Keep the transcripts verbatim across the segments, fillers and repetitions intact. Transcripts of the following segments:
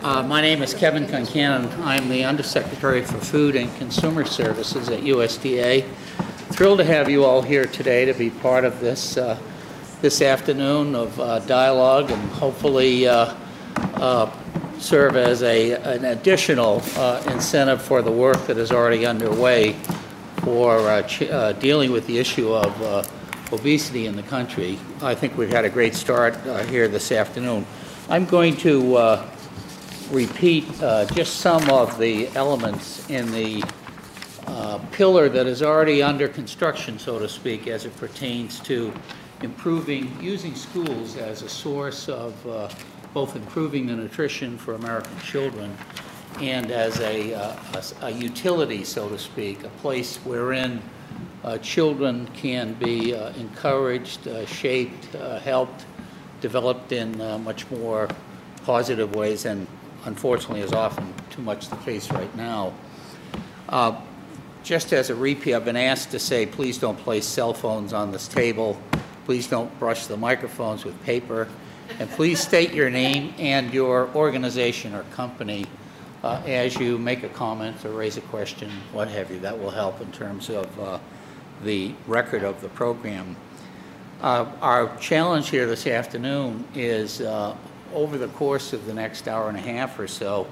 Uh, my name is Kevin Concannon. I'm the Undersecretary for Food and Consumer Services at U S D A. Thrilled to have you all here today to be part of this uh, this afternoon of uh, dialogue and hopefully uh, uh, serve as a, an additional uh, incentive for the work that is already underway for uh, ch uh, dealing with the issue of uh, obesity in the country. I think we've had a great start uh, here this afternoon. I'm going to uh, repeat uh, just some of the elements in the uh, pillar that is already under construction, so to speak, as it pertains to improving, using schools as a source of uh, both improving the nutrition for American children and as a, uh, a, a utility, so to speak, a place wherein uh, children can be uh, encouraged, uh, shaped, uh, helped, developed in uh, much more positive ways and unfortunately is often too much the case right now. Uh, just as a repeat, I've been asked to say, please don't place cell phones on this table. Please don't brush the microphones with paper. And please state your name and your organization or company uh, as you make a comment or raise a question, what have you. That will help in terms of uh, the record of the program. Uh, our challenge here this afternoon is uh, over the course of the next hour and a half or so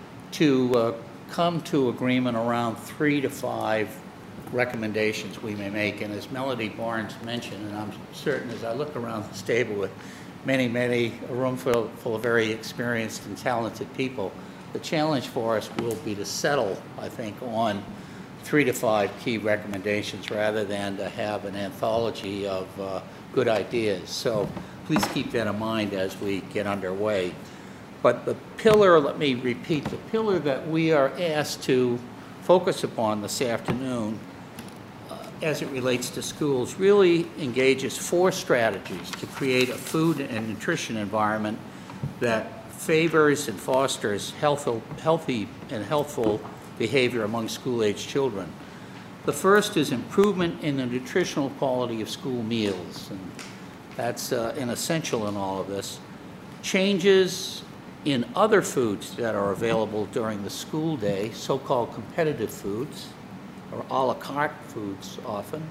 to uh, come to agreement around three to five recommendations we may make. And as Melody Barnes mentioned, and I'm certain as I look around this table with many, many, a room full, full of very experienced and talented people, the challenge for us will be to settle, I think, on three to five key recommendations rather than to have an anthology of uh, good ideas. So please keep that in mind as we get underway. But the pillar, let me repeat, the pillar that we are asked to focus upon this afternoon uh, as it relates to schools really engages four strategies to create a food and nutrition environment that favors and fosters health, healthy and healthful behavior among school-age children. The first is improvement in the nutritional quality of school meals, and that's uh, an essential in all of this. Changes in other foods that are available during the school day, so-called competitive foods, or a la carte foods often.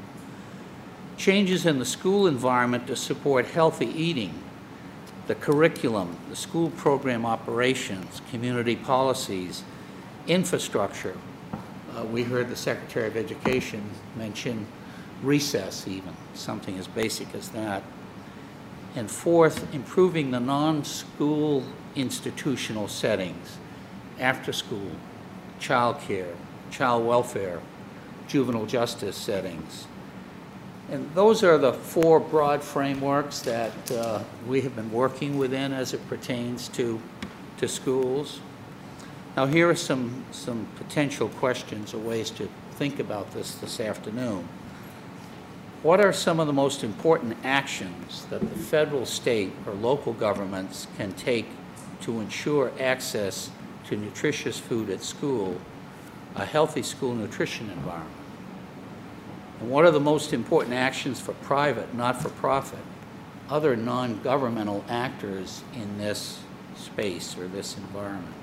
Changes in the school environment to support healthy eating, the curriculum, the school program operations, community policies, infrastructure. Uh, we heard the Secretary of Education mention recess even, something as basic as that. And fourth, improving the non-school institutional settings, after school, child care, child welfare, juvenile justice settings. And those are the four broad frameworks that uh, we have been working within as it pertains to, to schools. Now here are some, some potential questions or ways to think about this this afternoon. What are some of the most important actions that the federal, state, or local governments can take to ensure access to nutritious food at school, a healthy school nutrition environment? And what are the most important actions for private, not-for-profit, other non-governmental actors in this space or this environment?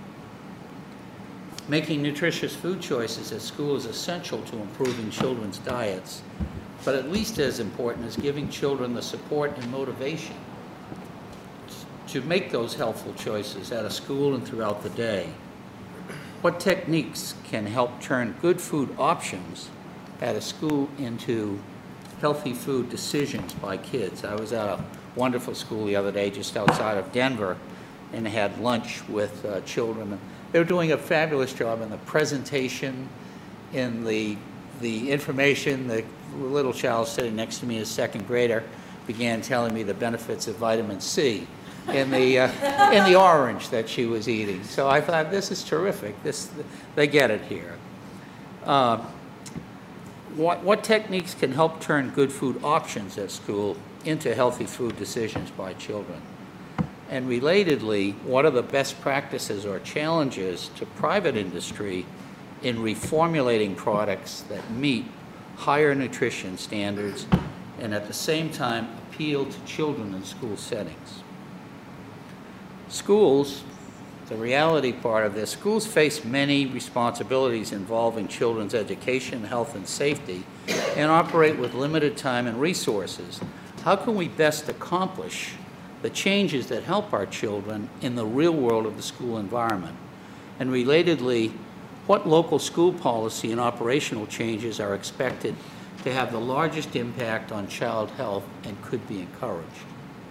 Making nutritious food choices at school is essential to improving children's diets, but at least as important is giving children the support and motivation to make those healthful choices at a school and throughout the day. What techniques can help turn good food options at a school into healthy food decisions by kids? I was at a wonderful school the other day just outside of Denver and had lunch with uh, children. They were doing a fabulous job in the presentation, in the, the information. The little child sitting next to me, a second grader, began telling me the benefits of vitamin C in the, uh, in the orange that she was eating. So I thought, this is terrific. This, they get it here. Uh, what, what techniques can help turn good food options at school into healthy food decisions by children? And relatedly, what are the best practices or challenges to private industry in reformulating products that meet higher nutrition standards and at the same time appeal to children in school settings? Schools the reality part of this, schools face many responsibilities involving children's education, health, and safety, and operate with limited time and resources. How can we best accomplish the changes that help our children in the real world of the school environment? And relatedly, what local school policy and operational changes are expected to have the largest impact on child health and could be encouraged?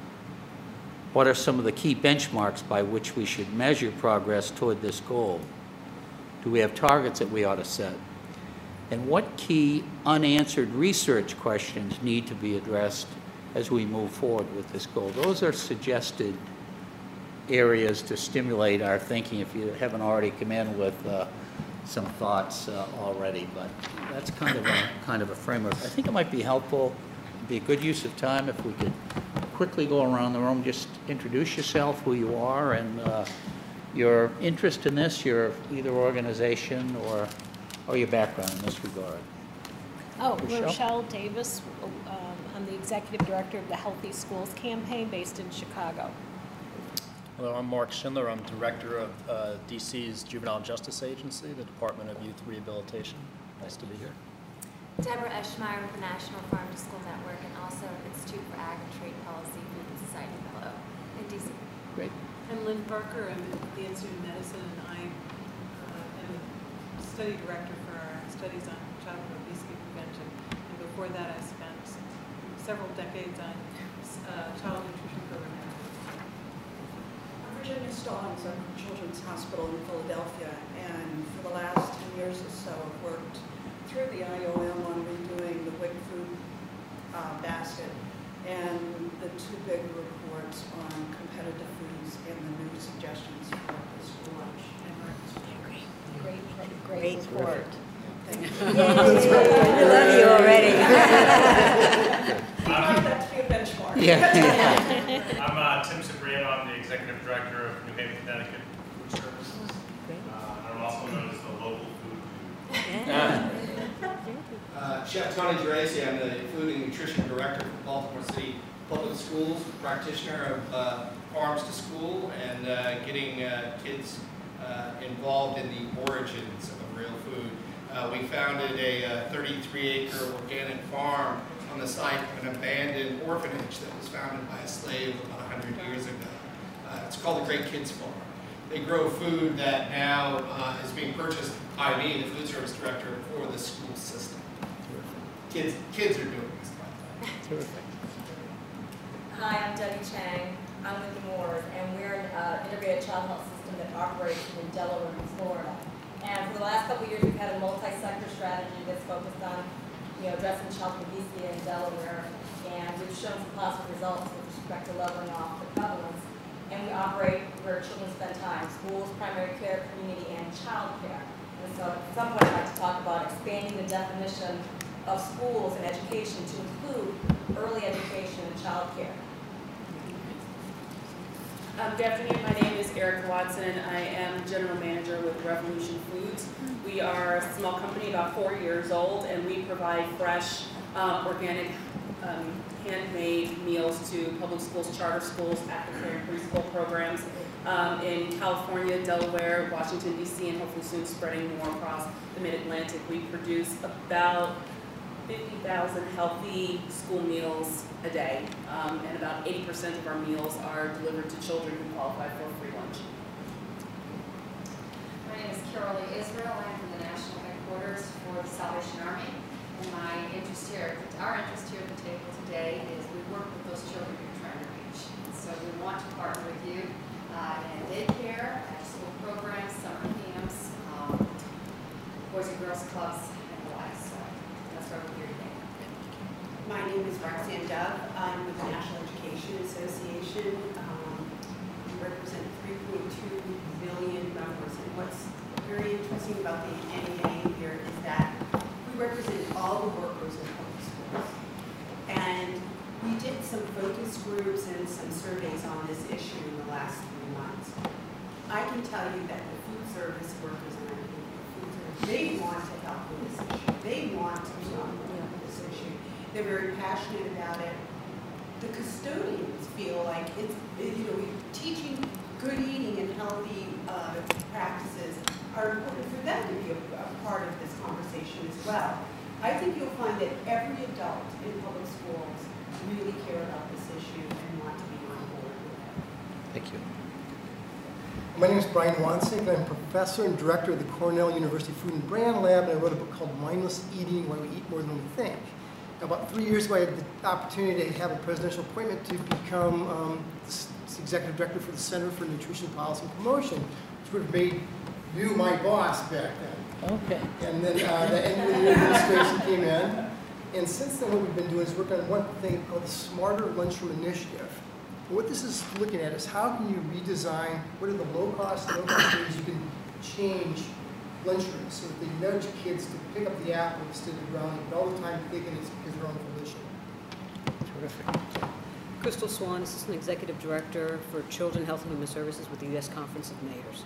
What are some of the key benchmarks by which we should measure progress toward this goal? Do we have targets that we ought to set? And what key unanswered research questions need to be addressed as we move forward with this goal? Those are suggested areas to stimulate our thinking if you haven't already come in with uh, some thoughts uh, already, but that's kind of a kind of a framework. I think it might be helpful, be a good use of time if we could quickly go around the room, just introduce yourself, who you are, and uh, your interest in this, your either organization or or your background in this regard. Oh, Rochelle, Rochelle Davis. Um, I'm the executive director of the Healthy Schools campaign based in Chicago. Hello, I'm Mark Schindler. I'm director of uh, D C's Juvenile Justice Agency, the Department of Youth Rehabilitation. Nice to be here. Deborah Eschmeyer with the National Farm to School Network and also Institute for Ag and Trade Policy, Food and Society Fellow in D C. great. I'm Lynn Barker. I'm at the Institute of Medicine, and I uh, am the study director for our studies on childhood obesity prevention. And before that, I spent several decades on uh, child nutrition programs. I'm Virginia Stallings. I'm from Children's Hospital in Philadelphia, and for the last ten years or so, I've worked through the I O M on redoing the W I C food uh, basket and the two big reports on competitive foods and the new suggestions for the school lunch and breakfast. Great, great, great report. Thank you. I love you already. We want that to be a benchmark. Yeah. yeah. I'm uh, Tim Cipriano. I'm the executive director of New Haven, Connecticut Food Services. Uh, I'm also known as the local food. Yeah. Uh, Chef Tony Geraci, I'm the Food and Nutrition Director for Baltimore City Public Schools, practitioner of uh, Farms to School and uh, getting uh, kids uh, involved in the origins of real food. Uh, we founded a thirty-three acre organic farm on the site of an abandoned orphanage that was founded by a slave about one hundred years ago. Uh, it's called the Great Kids Farm. They grow food that now uh, is being purchased by me, the food service director, for the school system. Kids, kids are doing this. Terrific. Hi, I'm Debbie Chang. I'm with the Moores, and we're an uh, integrated child health system that operates in Delaware and Florida. And for the last couple of years, we've had a multi-sector strategy that's focused on, you know, addressing child obesity in Delaware, and we've shown some positive results with respect to leveling off the prevalence. And we operate where children spend time: schools, primary care, community, and child care. And so at some point, I'd like to talk about expanding the definition of schools and education to include early education and child care. Um, good afternoon, my name is Erica Watson. I am General Manager with Revolution Foods. We are a small company, about four years old, and we provide fresh, um, organic, um, handmade meals to public schools, charter schools, after-care and preschool programs um, in California, Delaware, Washington, D C, and hopefully soon spreading more across the Mid-Atlantic. We produce about fifty thousand healthy school meals a day, um, and about eighty percent of our meals are delivered to children who qualify for free lunch. My name is Carol Lee Israel. I'm from the national headquarters for the Salvation Army. And my interest here, our interest here at the table today is we work with those children you're trying to reach. And so we want to partner with you uh, in daycare, after-school programs, summer camps, um, Boys and Girls Clubs, and the like. So that's why we're here today. My name is Roxanne Dove. I'm with the National Education Association. Um, we represent three point two million members. And what's very interesting about the N E A here is that we represent all the workers in public schools. And we did some focus groups and some surveys on this issue in the last three months. I can tell you that the food service workers and I think the food service, they want to help with this issue. They want to help with this issue. They're very passionate about it. The custodians feel like it's, it, you know, we're teaching good eating and healthy uh, issue and want to be on board with it. Thank you. My name is Brian Wansink, and I'm professor and director of the Cornell University Food and Brand Lab, and I wrote a book called Mindless Eating, Why We Eat More Than We Think. About three years ago, I had the opportunity to have a presidential appointment to become um, the executive director for the Center for Nutrition Policy and Promotion, which would have made you my boss back then. Okay. And then uh, the end of the administration came in. And since then, what we've been doing is working on one thing called the Smarter Lunchroom Initiative. And what this is looking at is how can you redesign, what are the low-cost, low-cost ways you can change lunchrooms so that they nudge kids to pick up the apple instead of drowning, but all the time thinking it's because of their own volition. Terrific. Crystal Swan, Assistant Executive Director for Children, Health and Human Services with the U S Conference of Mayors.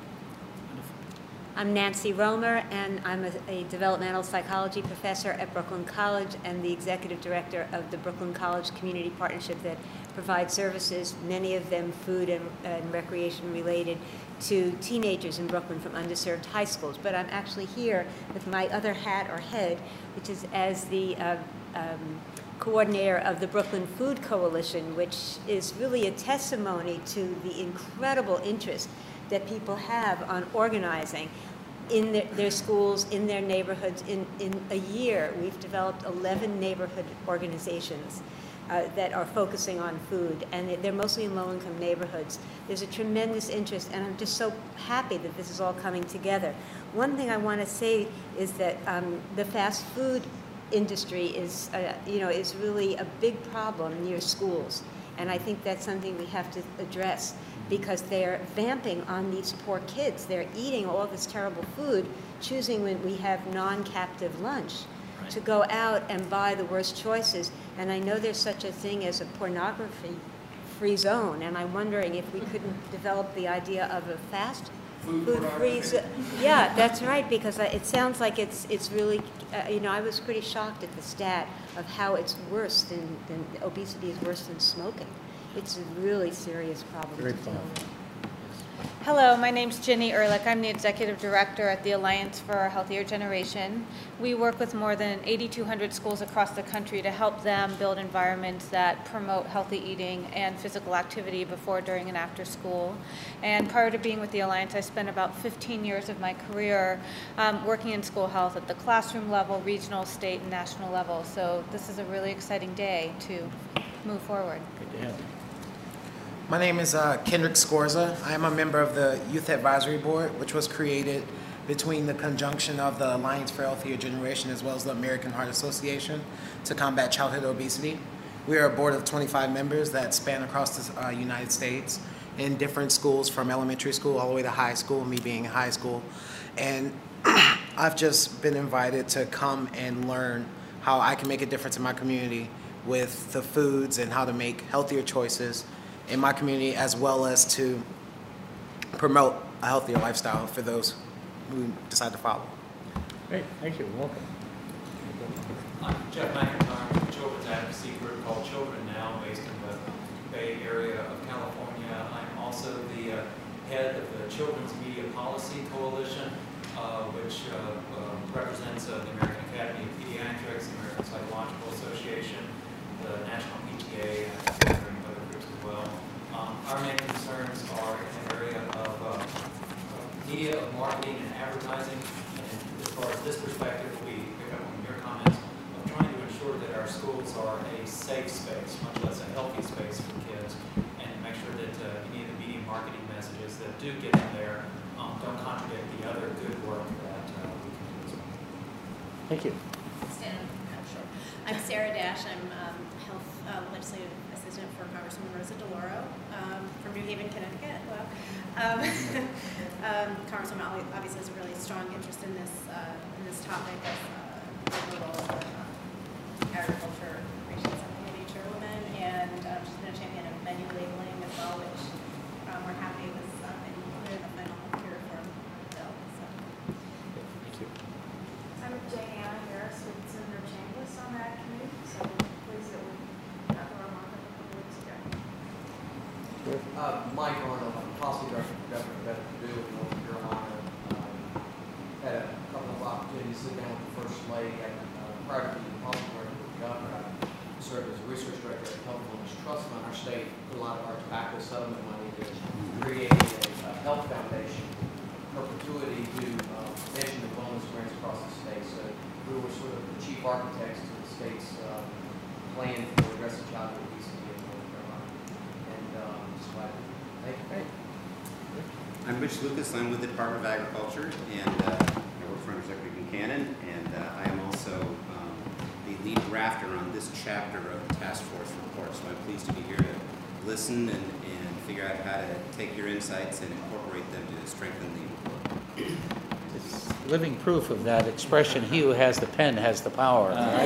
I'm Nancy Romer, and I'm a, a developmental psychology professor at Brooklyn College and the executive director of the Brooklyn College Community Partnership that provides services, many of them food and, and recreation related, to teenagers in Brooklyn from underserved high schools. But I'm actually here with my other hat or head, which is as the uh, um, coordinator of the Brooklyn Food Coalition, which is really a testimony to the incredible interest that people have on organizing in their, their schools, in their neighborhoods. In, in a year, we've developed eleven neighborhood organizations uh, that are focusing on food, and they're mostly in low-income neighborhoods. There's a tremendous interest, and I'm just so happy that this is all coming together. One thing I want to say is that um, the fast food industry is, uh, you know, is really a big problem near schools, and I think that's something we have to address, because they're vamping on these poor kids. They're eating all this terrible food, choosing when we have non-captive lunch to go out and buy the worst choices. And I know there's such a thing as a pornography-free zone, and I'm wondering if we couldn't develop the idea of a fast food-free zone. Yeah, that's right, because it sounds like it's it's really, uh, you know, I was pretty shocked at the stat of how it's worse than, than obesity is worse than smoking. It's a really serious problem. Very to deal with. Hello, my name's Ginny Ehrlich. I'm the Executive Director at the Alliance for a Healthier Generation. We work with more than eighty-two hundred schools across the country to help them build environments that promote healthy eating and physical activity before, during, and after school. And prior to being with the Alliance, I spent about fifteen years of my career um, working in school health at the classroom level, regional, state, and national level. So this is a really exciting day to move forward. Good to have you. My name is uh, Kendrick Scorza. I am a member of the Youth Advisory Board, which was created between the conjunction of the Alliance for a Healthier Generation as well as the American Heart Association to combat childhood obesity. We are a board of twenty-five members that span across the uh, United States in different schools, from elementary school all the way to high school, me being in high school. And I've just been invited to come and learn how I can make a difference in my community with the foods and how to make healthier choices in my community, as well as to promote a healthier lifestyle for those who decide to follow. Great, thank you, welcome. I'm Jeff McIntyre with a children's advocacy group called Children Now, based in the Bay Area of California. I'm also the uh, head of the Children's Media Policy Coalition, uh, which uh, uh, represents uh, the American Academy of Pediatrics, the American Psychological Association, the National P T A, and other groups as well. Um, our main concerns are in the area of uh, media, of marketing, and advertising. And as far as this perspective, we pick up on your comments of trying to ensure that our schools are a safe space, much less a healthy space for kids, and make sure that uh, any of the media marketing messages that do get in there um, don't contradict the other good work that uh, we can do as well. Thank you. Stand up. Oh, sure. I'm Sarah Dash. I'm um, Health uh, Legislative Assistant for Congresswoman Rosa DeLauro um, from New Haven, Connecticut. Well, um, um, Congresswoman obviously has a really strong interest in this uh, in this topic of uh, the role of uh, agriculture, creation, something of nature women, and uh, she's been a champion of menu labeling as well, which um, we're happy was um, included in the final care reform bill. So. Thank you. I'm Diana Harris with Senator Chambliss on that committee, so pleased that we got the remark a couple weeks ago. Uh, Mike Arnold, I'm policy director for Governor Better Perdue in North Carolina. Um, had a couple of opportunities to sit down with the First Lady. I, uh, prior to being policy director for the governor, I state put a lot of our tobacco settlement money to create a uh, health foundation perpetuity to uh, prevention and wellness grants across the state. So we were sort of the chief architects to the state's uh, plan for addressing childhood obesity in North Carolina. And um, just like, thank you. I'm Rich Lucas. I'm with the Department of Agriculture, and uh, I work for Undersecretary Buchanan, and uh, I am also um, the lead drafter on this chapter of the task force report. So I'm pleased to be here to listen and, and figure out how to take your insights and incorporate them to strengthen the report. It's living proof of that expression, he who has the pen has the power. Right?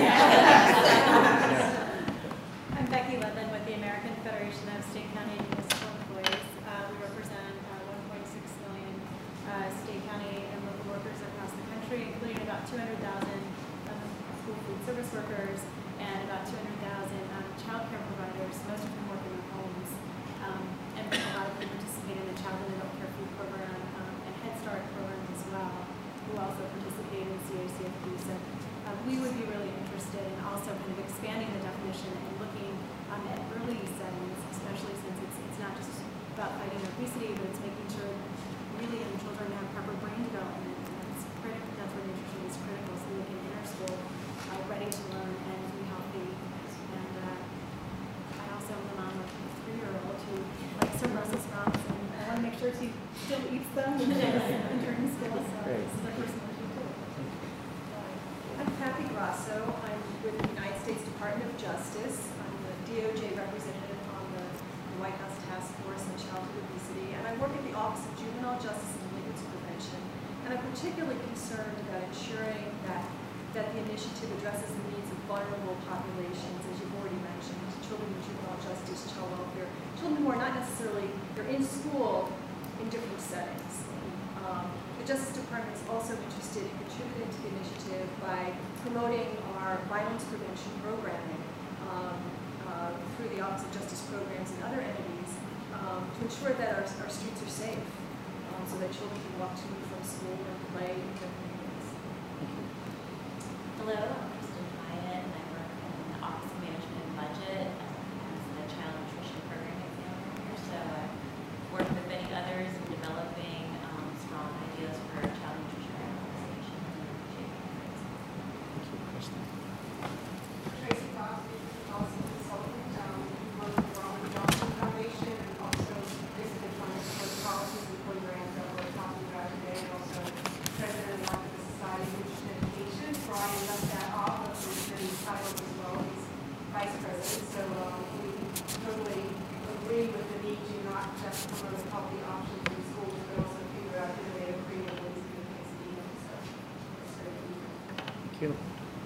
I'm Becky Ludland with the American Federation of State, County, and Municipal Employees. Uh, we represent uh, one point six million uh, state, county, and local workers across the country, including about two hundred thousand um, school food service workers and about two hundred thousand um, child care providers, most of them work in their homes. Um, and a lot of them participate in the Child and Adult Care Food Program um, and Head Start programs as well, who also participate in C A C F P. So uh, we would be really interested in also kind of expanding the definition and looking um, at early settings, especially since it's, it's not just about fighting obesity, but it's making sure really young children have proper brain development. And that's critical. That's where nutrition is critical, so they can enter school uh, ready to learn and be healthy. And uh, I also am the mom of a three-year-old who likes her Brussels sprouts, and I want to make sure she still eats them when she's entering school. So this is the first one she did. I'm Kathy Grasso. I'm with the United States Department of Justice. I'm the D O J representative on the White House Task Force on Childhood Obesity, and I work at the Office of Juvenile Justice and Delinquency Prevention. And I'm particularly concerned about ensuring that, that the initiative addresses the needs of vulnerable populations, as you've already mentioned, children in juvenile justice, child welfare, children who are not necessarily, they're in school in different settings. Um, the Justice Department is also interested in contributing to the initiative by promoting our violence prevention programming um, uh, through the Office of Justice Programs and other entities um, to ensure that our, our streets are safe um, so that children can walk to and from school and play in their communities. Hello, I'm Kristen Hyatt, and I work in the Office of Management and Budget as the Child Nutrition Program Examiner here. So I work with many others in developing um, strong ideas for child nutrition organizations. Thank you, Kristen. Tracy Crosby, policy consultant, um, work with the Ronald Johnson Foundation, and also basically trying to support the policies and programs that we're talking about today, and also president of the Society of Nutrition Education. Brian left that off, but he's been titled as well. He's vice president, so um, we totally agree with the need to not just promote healthy options in schools, but also figure out innovative, creative ways to do things even. So it's very key. Thank you.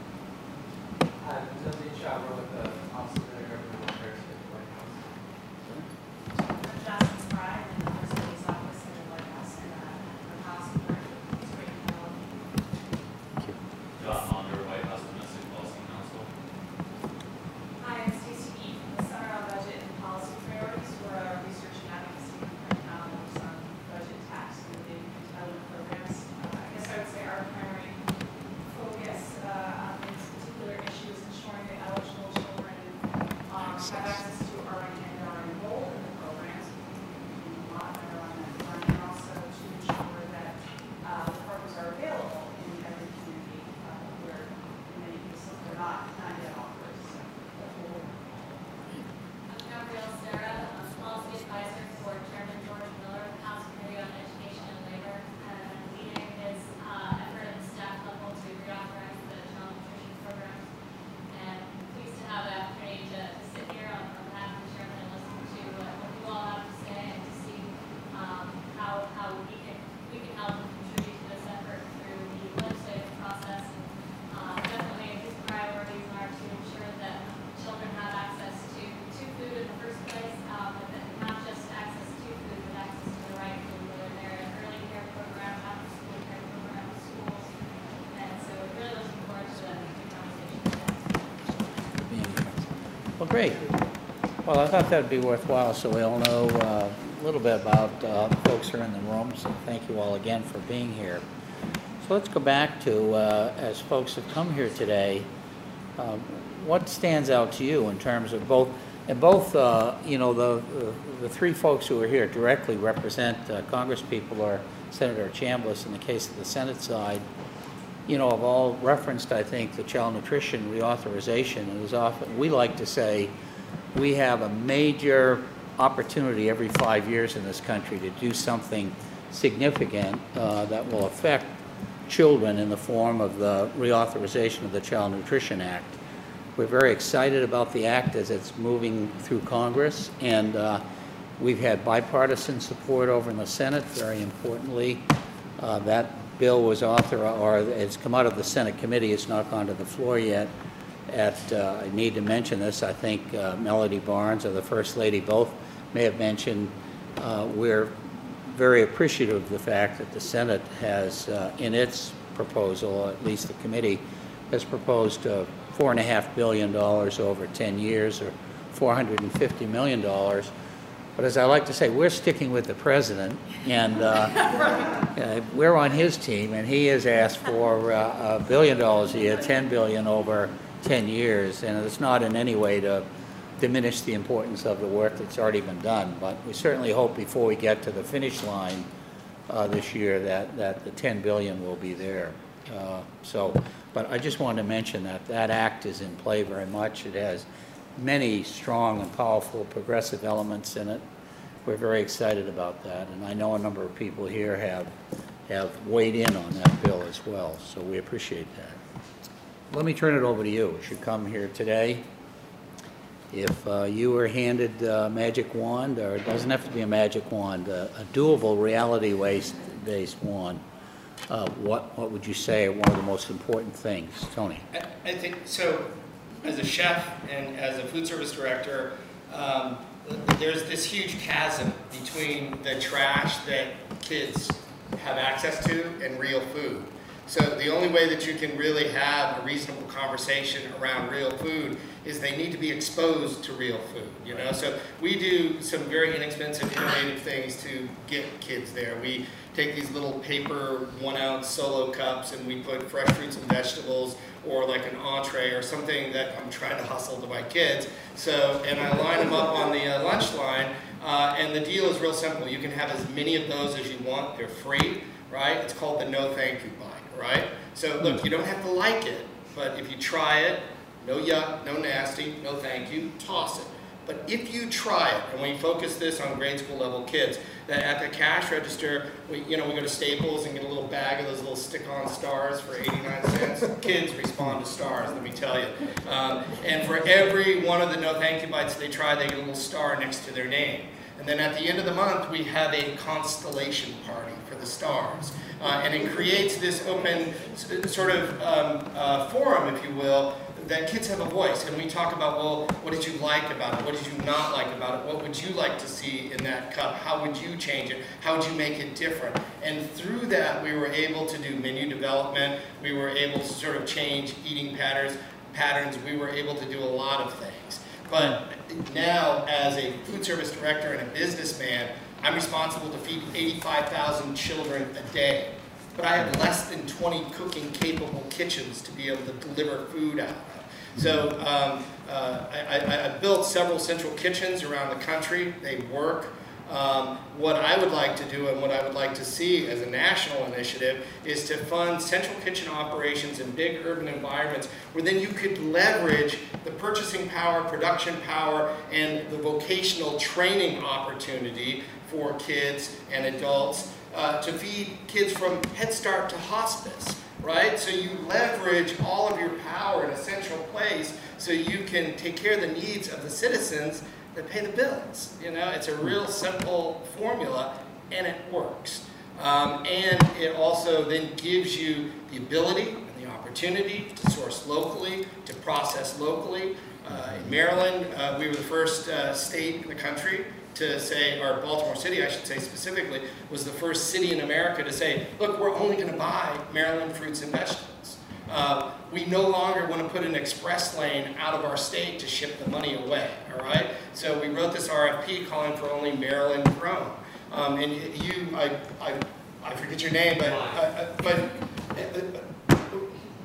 I'm Timothy Chhabra with the Office of the Government Affairs at the White House. I'm Jocelyn Spry, I'm in the First Lady's Office in the White House, and uh, I'm House of Work. It's great to know you. John Munger, White House Domestic Policy Council. Hi, I'm Stacey E. from the Center on Budget and Policy Priorities. We're a research and advocacy group um, on budget, tax, and the entitlement programs. Uh, I guess I would say our primary focus uh, on this particular issue is ensuring that eligible children um, have access to or and are enrolled in the programs. We do a lot better on that front, and also to ensure that uh, the programs are available in every community uh, where in many cases they're not, not yet offered. So, I'm Gabrielle Serra, I'm policy advisor for Chairman George Miller, House Committee on Education and Labor, and I'm leading his uh, effort at the staff level to reauthorize the child nutrition program. And pleased to have the opportunity to, to sit here on, on behalf of the chairman and listen to uh, what you all have to say and to see um, how how we can we can help and contribute to this effort through the legislative process. And uh, definitely his priorities are to ensure that children have access to, to food in the first place, um, and that not just access to food, but access to the right food, whether they're in early care program, after school care program, schools. And so really looking forward to the conversation today. Well, great. Well, I thought that would be worthwhile so we all know uh, a little bit about uh, folks who are in the room, so thank you all again for being here. So let's go back to, uh, as folks have come here today, um, what stands out to you in terms of both And both, uh, you know, the, the the three folks who are here directly represent uh, Congresspeople are Senator Chambliss in the case of the Senate side. You know, have all referenced, I think, the child nutrition reauthorization. And as often, we like to say, we have a major opportunity every five years in this country to do something significant uh, that will affect children in the form of the reauthorization of the Child Nutrition Act. We're very excited about the act as it's moving through Congress, and uh, we've had bipartisan support over in the Senate, very importantly. Uh, that bill was authorized, or it's come out of the Senate committee. It's not gone to the floor yet. At, uh, I need to mention this, I think uh, Melody Barnes or the First Lady both may have mentioned, uh, we're very appreciative of the fact that the Senate has, uh, in its proposal, at least the committee, has proposed uh, four and a half billion dollars over ten years, or four hundred fifty million dollars. But as I like to say, we're sticking with the president, and uh, uh, we're on his team, and he has asked for uh, a billion dollars a year, ten billion over ten years, and it's not in any way to diminish the importance of the work that's already been done. But we certainly hope before we get to the finish line uh, this year that, that the ten billion will be there. Uh, so, but I just wanted to mention that that act is in play very much. It has many strong and powerful progressive elements in it. We're very excited about that, and I know a number of people here have have weighed in on that bill as well, so we appreciate that. Let me turn it over to you. As you come here today, if uh, you were handed a magic wand, or it doesn't have to be a magic wand, a, a doable reality-based wand, uh, what what would you say are one of the most important things, Tony? I, I think so. As a chef and as a food service director, um, there's this huge chasm between the trash that kids have access to and real food. So the only way that you can really have a reasonable conversation around real food is they need to be exposed to real food, you know? So we do some very inexpensive, innovative things to get kids there. We take these little paper one ounce solo cups and we put fresh fruits and vegetables or like an entree or something that I'm trying to hustle to my kids. So, and I line them up on the uh, lunch line, uh, and the deal is real simple. You can have as many of those as you want. They're free, right? It's called the no thank you bite, right? So look, you don't have to like it, but if you try it, no yuck, no nasty, no thank you, toss it. But if you try it, and we focus this on grade school level kids, that at the cash register, we, you know, we go to Staples and get a little bag of those little stick-on stars for eighty-nine cents. Kids respond to stars, let me tell you. Um, and for every one of the no thank you bites they try, they get a little star next to their name. And then at the end of the month, we have a constellation party for the stars. Uh, and it creates this open sort of um, uh, forum, if you will, that kids have a voice, and we talk about, well, what did you like about it? What did you not like about it? What would you like to see in that cup? How would you change it? How would you make it different? And through that, we were able to do menu development. We were able to sort of change eating patterns. Patterns. We were able to do a lot of things. But now, as a food service director and a businessman, I'm responsible to feed eighty-five thousand children a day. But I have less than twenty cooking capable kitchens to be able to deliver food out of. So um, uh, I, I, I built several central kitchens around the country. They work. Um, what I would like to do and what I would like to see as a national initiative is to fund central kitchen operations in big urban environments where then you could leverage the purchasing power, production power, and the vocational training opportunity for kids and adults uh, to feed kids from Head Start to hospice. Right? So you leverage all of your power in a central place so you can take care of the needs of the citizens that pay the bills. You know, it's a real simple formula, and it works. Um, and it also then gives you the ability and the opportunity to source locally, to process locally. Uh, in Maryland, uh, we were the first uh, state in the country to say, or Baltimore City, I should say specifically, was the first city in America to say, look, we're only going to buy Maryland fruits and vegetables. Uh, we no longer want to put an express lane out of our state to ship the money away, all right? So we wrote this R F P calling for only Maryland grown. Um, and you, I, I, I forget your name, but, uh, but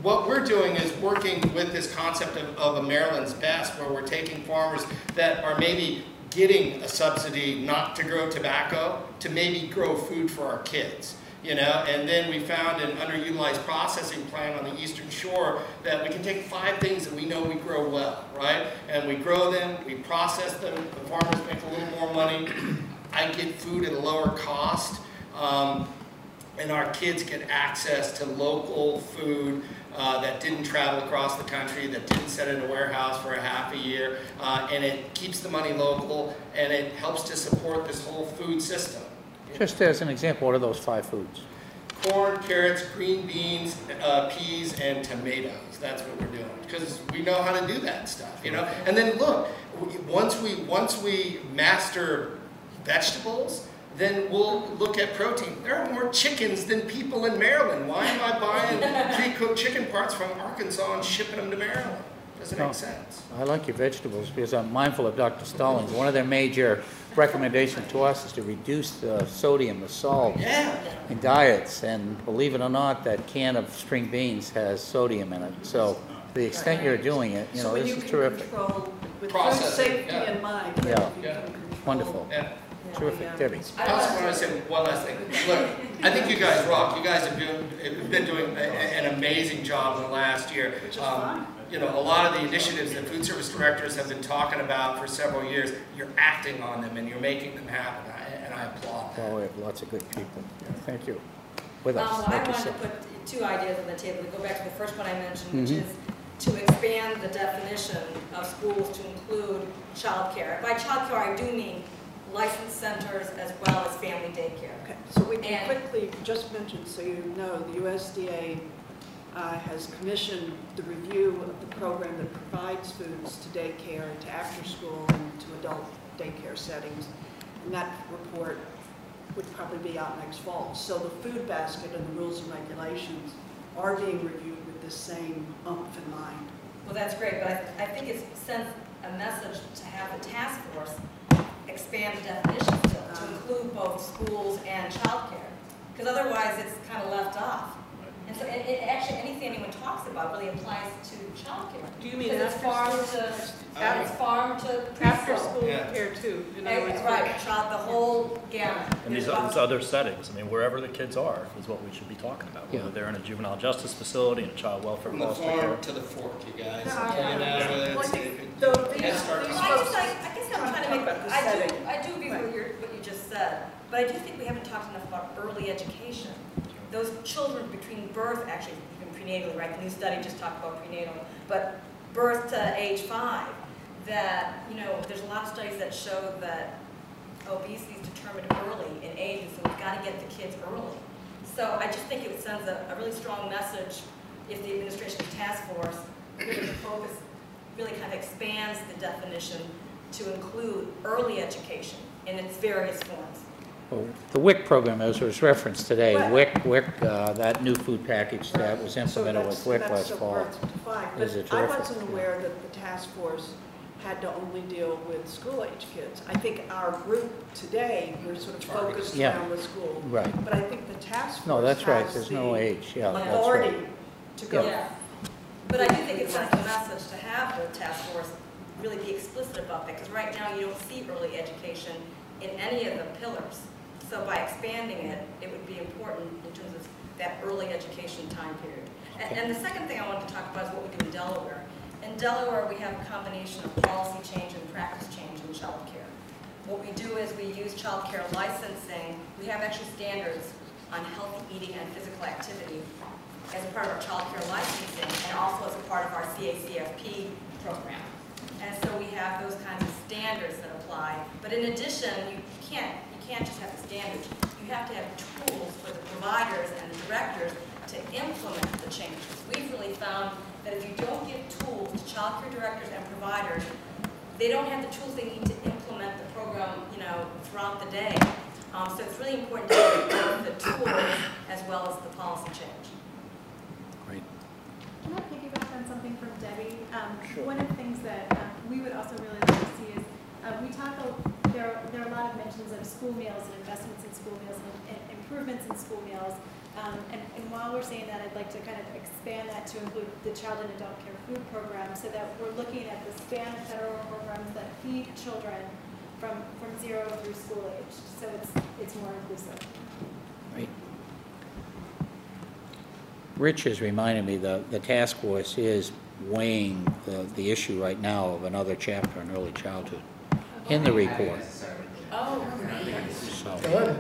what we're doing is working with this concept of, of a Maryland's Best, where we're taking farmers that are maybe getting a subsidy not to grow tobacco to maybe grow food for our kids. You know, and then we found an underutilized processing plant on the Eastern Shore that we can take five things that we know we grow well, right? And we grow them, we process them, the farmers make a little more money. I get food at a lower cost, um, and our kids get access to local food uh, that didn't travel across the country, that didn't sit in a warehouse for a half a year, uh, and it keeps the money local, and it helps to support this whole food system. Just as an example, what are those five foods? Corn, carrots, green beans, uh, peas, and tomatoes. That's what we're doing, because we know how to do that stuff, you know. And then look, once we once we master vegetables, then we'll look at protein. There are more chickens than people in Maryland. Why am I buying pre-cooked chicken parts from Arkansas and shipping them to Maryland? Doesn't make sense. I like your vegetables because I'm mindful of Doctor Stallings. One of their major recommendations to us is to reduce the sodium, the salt yeah. in diets. And believe it or not, that can of string beans has sodium in it. So to the extent you're doing it, you so know, when this you is can terrific. Control, with food Processing, safety yeah. in mind. Yeah, yeah. wonderful. Yeah. Terrific, Debbie. I also want to say one last thing. Look, I think you guys rock. You guys have been, have been doing a, an amazing job in the last year. Um, you know, a lot of the initiatives that food service directors have been talking about for several years, you're acting on them and you're making them happen, I, and I applaud that. Well, we have lots of good people. Thank you. With us. Um, well, I like you wanted to said. put two ideas on the table. To go back to the first one I mentioned, which Mhm. is to expand the definition of schools to include childcare. By childcare, I do mean licensed centers as well as family daycare. Okay, so we can And- quickly just mention, so you know, the U S D A uh, has commissioned the review of the program that provides foods to daycare, to after school, and to adult daycare settings. And that report would probably be out next fall. So the food basket and the rules and regulations are being reviewed with the same umph in mind. Well, that's great, but I, I think it sends a message to have the task force expand the definition to, to include both schools and childcare, because otherwise it's kind of left off. And so it, it actually, anything anyone talks about really applies to childcare. Do you mean Because it's farm after to, school? it's farm to After preschool. school Yeah. care too. In other Eh, words, Right, child, the whole gamut. And these, There's these lots of- other settings, I mean, wherever the kids are is what we should be talking about. Whether Yeah. they're in a juvenile justice facility, in a child welfare From the foster care. farm to the fork, you guys. Yeah. You know, Well, it's, I think it, though it, these- Head Start these Well, comes I folks- guess I, I guess I'm trying to make, Talk about the I do, setting. I do agree with what, you're, what you just said, but I do think we haven't talked enough about early education. Those children between birth, actually, even prenatally, right? The new study just talked about prenatal, but birth to age five, that, you know, there's a lot of studies that show that obesity is determined early in age, and so we've got to get the kids early. So I just think it sends a, a really strong message if the administration's task force really focus, really kind of expands the definition to include early education in its various forms. Well, the W I C program, as was referenced today, Well- W I C, W I C, uh, that new food package that was implemented with So W I C that's, last that's fall. worth to find. is a But I terrific- wasn't aware that the task force had to only deal with school-age kids. I think our group today, we're sort of focused Yeah. around the school. Right. But I think the task force No, that's right, has there's no the age, yeah, that's right. authority to go. Yeah. But I do think it sends a message to have the task force really be explicit about that, because right now you don't see early education in any of the pillars. So by expanding it, it would be important in terms of that early education time period. And, and the second thing I wanted to talk about is what we do in Delaware. In Delaware, we have a combination of policy change and practice change in child care. What we do is we use child care licensing. We have actually standards on healthy eating and physical activity as a part of our child care licensing, and also as a part of our C A C F P program. And so we have those kinds of standards that apply. But in addition, you can't, you can't just have the standards. You have to have tools for the providers and the directors to implement the changes. We've really found that if you don't give tools to child care directors and providers, they don't have the tools they need to implement the program, you know, throughout the day. Um, so it's really important to have both the tools as well as the policy change. Great. Can I piggyback on something from Debbie? Um, Sure. One of the things that um, we would also really like to see is, uh, we talk, a, there, are, there are a lot of mentions of school meals and investments in school meals and, and improvements in school meals. Um, and, and while we're saying that, I'd like to kind of expand that to include the child and adult care food program, so that we're looking at the span of federal programs that feed children from, from zero through school age, so it's, it's more inclusive. Right. Rich has reminded me that the task force is weighing the, the issue right now of another chapter on early childhood in the report. Oh, So. But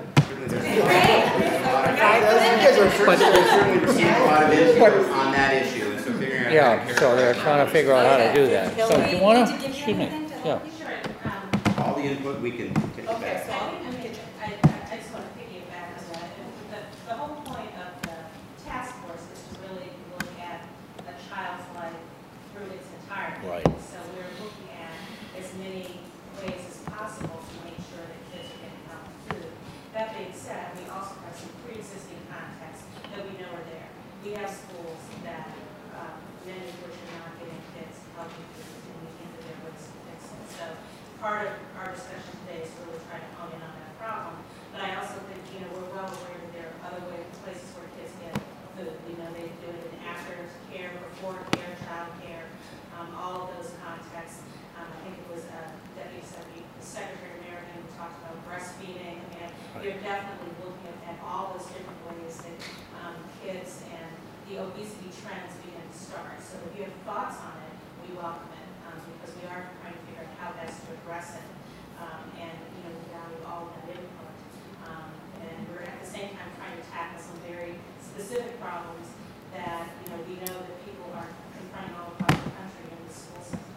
they certainly received a lot of input on that issue, and so figuring out. Yeah, so they're trying to figure out how to do that. So do you want to, excuse me, yeah. All the input we can take Okay, back. so I, I, I just want to piggyback on that. And the, the whole point of the task force is to really look at a child's life through its entirety. Right. So we're looking at as many ways as possible to make sure that kids are getting healthy food. That being said, we also have some pre-existing contexts that we know are there. We have schools that, um, many of which are not getting kids healthy foods, and we think that there was some fixes. So part of our discussion today is really trying to hone in on that problem. But I also think, you know, we're well aware that there are other ways, places where kids get food. We know they do it in after care, before care, child care, um, all of those contexts. Um, I think it was uh, Deputy Secretary, Secretary American who talked about breastfeeding. I mean, they're definitely looking at, at all those different ways that um, kids and the obesity trends begin to start. So if you have thoughts on it, we welcome it, um, because we are trying to figure out how best to address it. Um, and, you know, we value all of that input. Um, and we're at the same time trying to tackle some very specific problems that, you know, we know that people are confronting all across the country in the school system.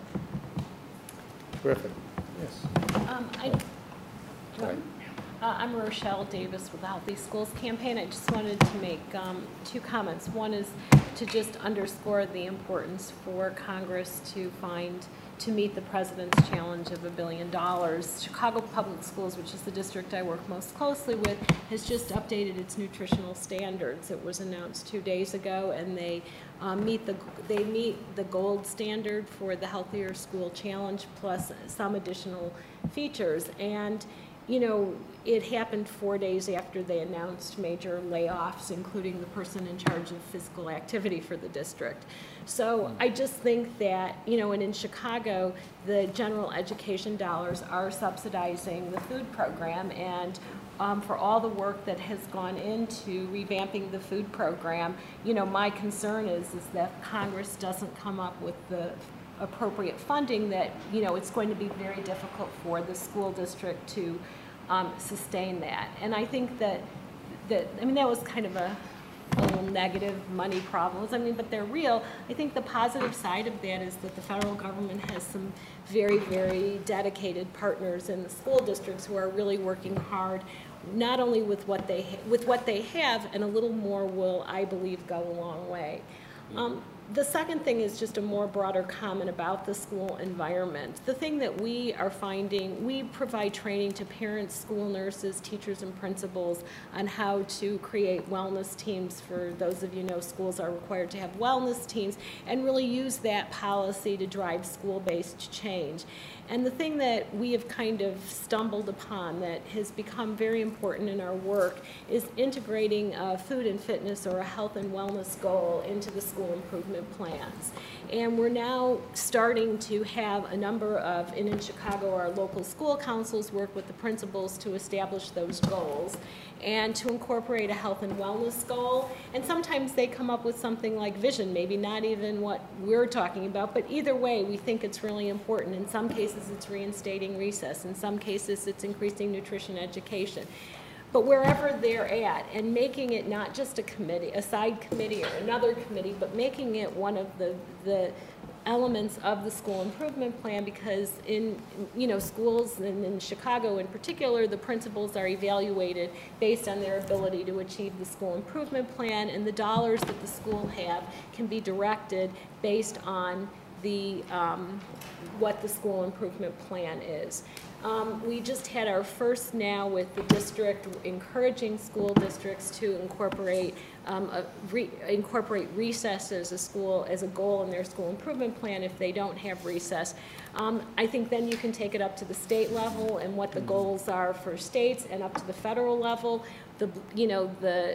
Terrific. Yes. Um, I, Right. Uh, I'm Rochelle Davis with the Healthy Schools Campaign. I just wanted to make um, two comments. One is to just underscore the importance for Congress to find, to meet the President's challenge of a billion dollars. Chicago Public Schools, which is the district I work most closely with, has just updated its nutritional standards. It was announced two days ago, and they um, meet the they meet the gold standard for the Healthier School Challenge, plus some additional features. And you know, it happened four days after they announced major layoffs, including the person in charge of physical activity for the district. So I just think that, you know, and in Chicago, the general education dollars are subsidizing the food program, and um, for all the work that has gone into revamping the food program, you know, my concern is, is that Congress doesn't come up with the appropriate funding, that, you know, it's going to be very difficult for the school district to um, sustain that. And I think that, that, I mean, that was kind of a, a little negative money problems. I mean, but they're real. I think the positive side of that is that the federal government has some very, very dedicated partners in the school districts who are really working hard, not only with what they, ha with what they have, and a little more will, I believe, go a long way. Um, The second thing is just a more broader comment about the school environment. The thing that we are finding, we provide training to parents, school nurses, teachers, and principals on how to create wellness teams. For those of you who know, schools are required to have wellness teams, and really use that policy to drive school-based change. And the thing that we have kind of stumbled upon that has become very important in our work is integrating a food and fitness, or a health and wellness goal, into the school improvement plans. And we're now starting to have a number of, and in Chicago, our local school councils work with the principals to establish those goals and to incorporate a health and wellness goal. And sometimes they come up with something like vision, maybe not even what we're talking about, but either way, we think it's really important. In some cases, it's reinstating recess. In some cases, it's increasing nutrition education. But wherever they're at, and making it not just a committee, a side committee or another committee, but making it one of the, the elements of the school improvement plan, because in, you know, schools, and in Chicago in particular, the principals are evaluated based on their ability to achieve the school improvement plan, and the dollars that the school have can be directed based on the, um, what the school improvement plan is. Um, we just had our first now with the district encouraging school districts to incorporate um, a re incorporate recess as a school as a goal in their school improvement plan if they don't have recess. Um, I think then you can take it up to the state level and what the goals are for states, and up to the federal level. The you know the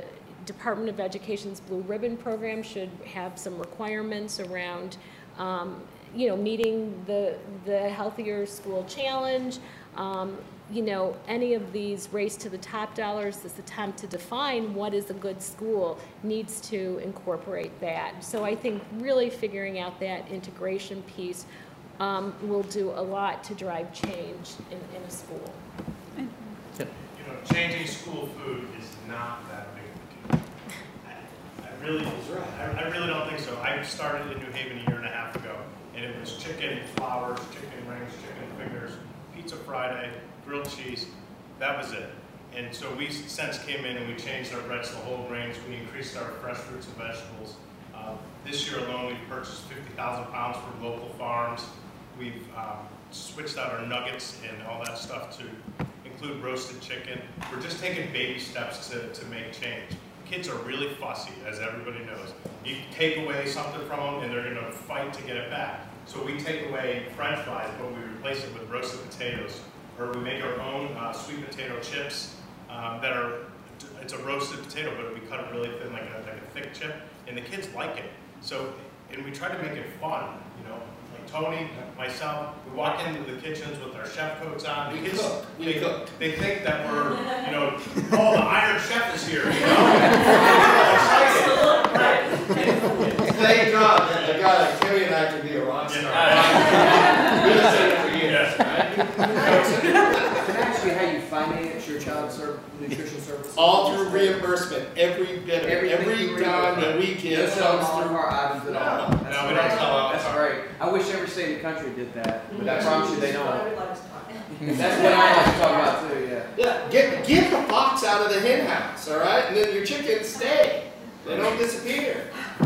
Department of Education's Blue Ribbon Program should have some requirements around, um, you know, meeting the, the Healthier School Challenge. Um, you know, any of these Race to the Top dollars, this attempt to define what is a good school needs to incorporate that. So I think really figuring out that integration piece um, will do a lot to drive change in, in a school. You know, changing school food is not that big of a deal. I, I really, I, I really don't think so. I started in New Haven a year and a half ago, and it was chicken flowers, chicken rings, chicken fingers, pizza Friday, grilled cheese. That was it. And so we since came in and we changed our breads to whole grains. We increased our fresh fruits and vegetables. Uh, this year alone, we've purchased fifty thousand pounds from local farms. We've um, switched out our nuggets and all that stuff to include roasted chicken. We're just taking baby steps to, to make change. Kids are really fussy, as everybody knows. You take away something from them and they're going to fight to get it back. So we take away French fries, but we replace it with roasted potatoes. Or we make our own uh, sweet potato chips um, that are, it's a roasted potato, but we cut it really thin, like a, like a thick chip, and the kids like it. So, and we try to make it fun, you know. Like Tony, myself, we walk into the kitchens with our chef coats on. We kids, cook. We they, cook. They think that we're, you know, oh, the Iron Chef is here, you know. Thank God that the guy like Terry and I can be a rock star. Yeah. We've been saying it for years, right? Can I ask you how you finance your child serv nutrition services? All through reimbursement, every bit of it, every dime that we get No selling comes all of through. our items at all. No. That's No, we great. don't sell all That's our- great. I wish every state in the country did that, but I promise you they That's what I don't. would like to talk about. That's what I like to talk about too, yeah. Yeah, get, get the fox out of the hen house, all right? And then your chickens stay. They don't disappear.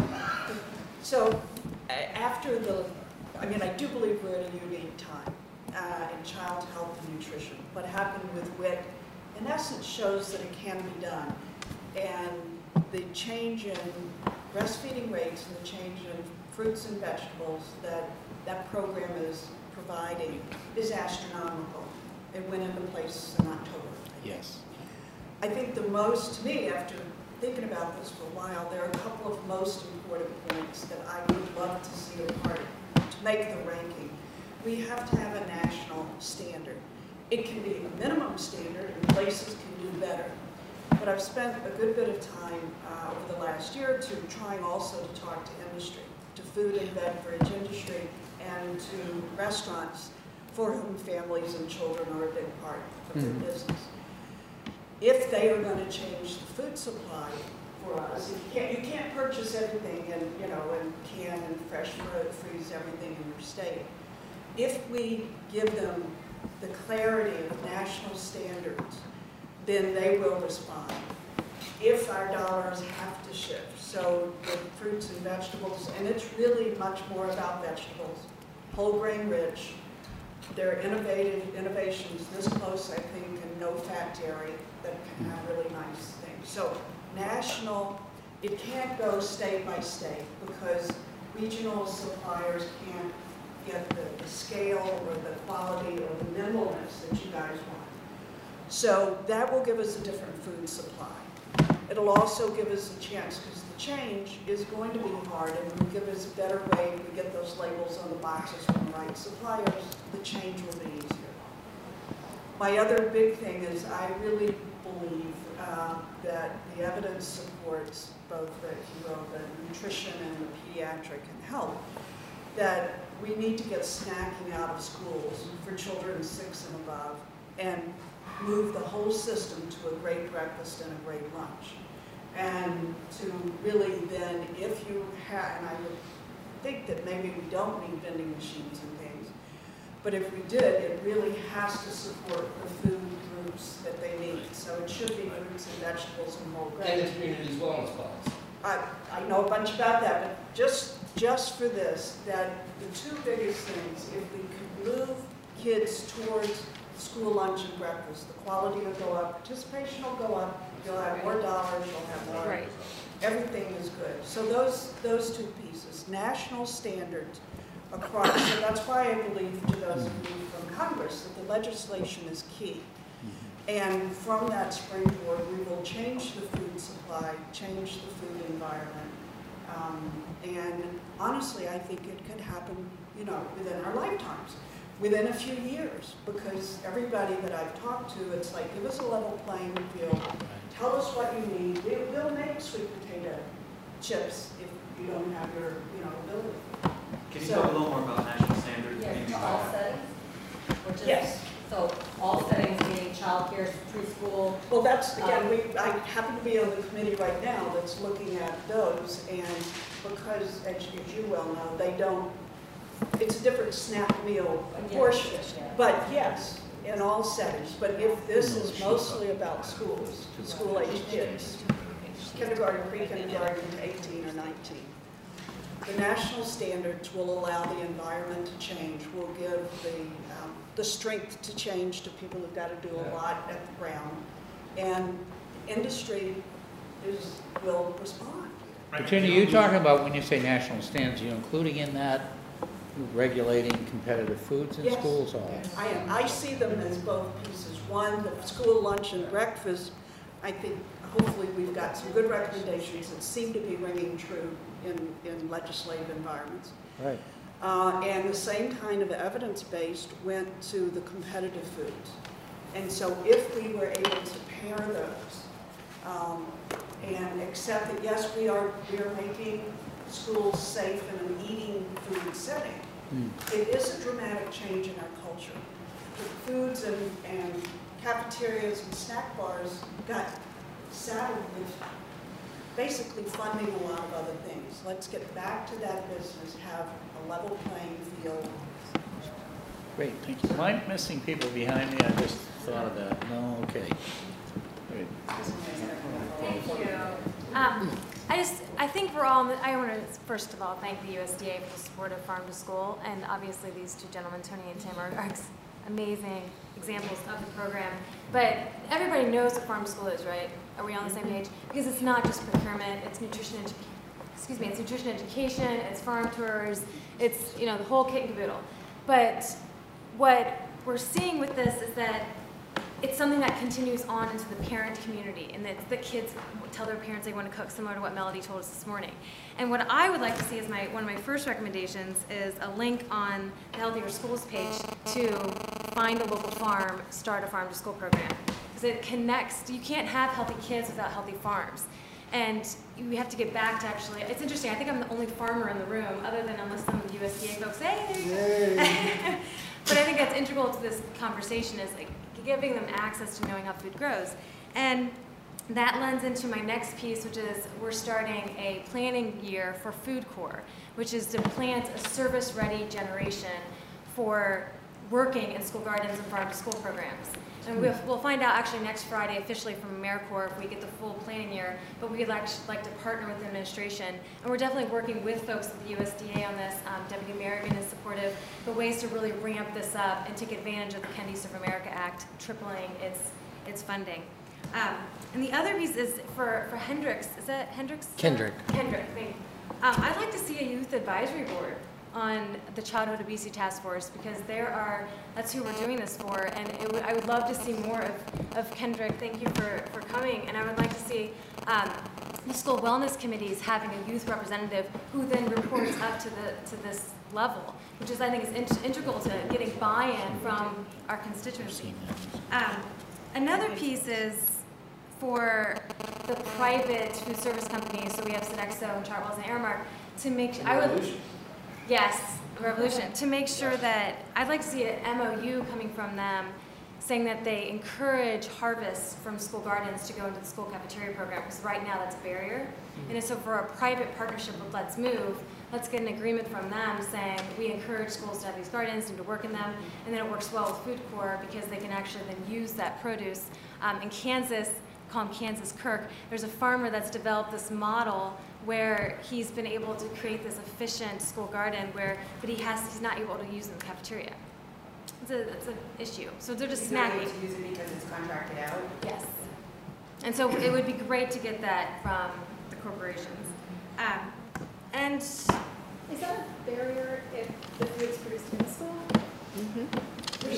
So a- after the, I mean, I do believe we're at a unique time uh, in child health and nutrition. What happened with W I C, in essence, shows that it can be done. And the change in breastfeeding rates and the change in fruits and vegetables that that program is providing is astronomical. It went into place in October. Yes. I think the most, to me, after thinking about this for a while, there are a couple of most important points that I would love to see a part to make the ranking. We have to have a national standard. It can be a minimum standard and places can do better. But I've spent a good bit of time uh, over the last year or two trying also to talk to industry, to food and beverage industry, and to restaurants for whom families and children are a big part of their Mhm. business. If they are going to change the food supply for us, you can't, you can't purchase everything and, you know, and can and fresh fro- freeze everything in your state. If we give them the clarity of national standards, then they will respond. If our dollars have to shift, so the fruits and vegetables, and it's really much more about vegetables, whole grain rich, they're innovative innovations this close, I think, in no-fat dairy that can have really nice things. So national, it can't go state by state because regional suppliers can't get the, the scale or the quality or the nimbleness that you guys want. So that will give us a different food supply. It'll also give us a chance, because the change is going to be hard, and it'll give us a better way if we get those labels on the boxes from the right suppliers, the change will be easier. My other big thing is I really believe uh, that the evidence supports both the, you know, the nutrition and the pediatric and health, that we need to get snacking out of schools for children six and above and move the whole system to a great breakfast and a great lunch. And to really then, if you have, and I would think that maybe we don't need vending machines and things, but if we did, it really has to support the food groups that they need. So it should be fruits and vegetables and whole grains. And the community's wellness policy. I, I know a bunch about that, but just, just for this, that the two biggest things, if we could move kids towards school lunch and breakfast, the quality will go up, participation will go up, you'll have more dollars, you'll have more, Right. everything is good. So those, those two pieces, national standards across, so that's why I believe to those of you from Congress that the legislation is key. And from that springboard, we will change the food supply, change the food environment. Um, and honestly, I think it could happen, you know, within our lifetimes, within a few years, because everybody that I've talked to, it's like, give us a level playing field, tell us what you need. We, we'll make sweet potato chips if you don't have your, you know, ability. Can you So- talk a little more about national standards? Yeah, maybe for by- all settings? Or just- Yes. So all settings, meaning childcare, preschool? Well, that's, again, Um, we, I happen to be on the committee right now that's looking at those, and because, as you as you well know, they don't, it's a different SNAP meal Yeah, portion. yeah. But yes, in all settings, but if this is mostly about schools, school-age kids, kindergarten, pre-kindergarten to eighteen or nineteen, the national standards will allow the environment to change, will give the, um, the strength to change to people who've got to do a lot at the ground, and industry is, will respond. But Jenny, you're talking about when you say national standards, you including in that regulating competitive foods in Yes. schools? Or? I am, I see them as both pieces. One, the school lunch and breakfast, I think hopefully we've got some good recommendations that seem to be ringing true in, in legislative environments. Right. Uh, and the same kind of evidence-based went to the competitive foods. And so if we were able to pair those um, and accept that, yes, we are, we are making schools safe in an eating food setting, Mm. it is a dramatic change in our culture. The foods and, and cafeterias and snack bars got saddled with basically funding a lot of other things. Let's get back to that business, have a level playing field. Great, thank you. Am I missing people behind me? I just thought of that. No, okay. Great. Thank you. Um, I just, I think we're all, I want to first of all thank the U S D A for the support of Farm to School, and obviously these two gentlemen, Tony and Tim, are, are amazing examples of the program. But everybody knows what Farm to School is, right? Are we on the same page? Because it's not just procurement, it's nutrition, edu- excuse me, it's nutrition education, it's farm tours, it's, you know, the whole kit and caboodle. But what we're seeing with this is that it's something that continues on into the parent community, and that the kids tell their parents they want to cook, similar to what Melody told us this morning. And what I would like to see as my one of my first recommendations is a link on the Healthier Schools page to find a local farm, start a farm to school program. Because it connects, you can't have healthy kids without healthy farms. And we have to get back to actually, it's interesting, I think I'm the only farmer in the room, other than unless some U S D A folks, hey, there you go. But I think that's integral to this conversation, is like giving them access to knowing how food grows. And that lends into my next piece, which is we're starting a planning year for Food Corps, which is to plant a service-ready generation for working in school gardens and farm-to-school programs. And we'll, we'll find out actually next Friday officially from AmeriCorps if we get the full planning year, but we'd like, like to partner with the administration. And we're definitely working with folks at the U S D A on this. Um, Deputy Merrigan is supportive, but ways to really ramp this up and take advantage of the Kennedy Serve America Act, tripling its, its funding. Um, and the other piece is for, for Hendricks, is that Hendricks? Kendrick. Kendrick, thank you. Um, I'd like to see a youth advisory board on the Childhood Obesity Task Force, because there are, that's who we're doing this for, and it would, I would love to see more of, of Kendrick. Thank you for, for coming, and I would like to see um, the school wellness committees having a youth representative who then reports up to the to this level, which is, I think, is in, integral to getting buy-in from our constituency. Um, another piece is for the private food service companies, so we have Sodexo and Chartwells and Aramark, to make, I would, yes, Revolution, to make sure that, I'd like to see an M O U coming from them saying that they encourage harvests from school gardens to go into the school cafeteria program, because right now that's a barrier. And so for a private partnership with Let's Move, let's get an agreement from them saying we encourage schools to have these gardens and to work in them, and then it works well with Food Corps because they can actually then use that produce. Um, in Kansas, call him Kansas Kirk, there's a farmer that's developed this model where he's been able to create this efficient school garden where, but he has, he's not able to use it in the cafeteria. It's a, it's an issue. So they're just He's not snacking. able to use it because it's contracted out? Yes. And so it would be great to get that from the corporations. Um, and is that a barrier if the food's produced in the school? Mm-hmm. Would you say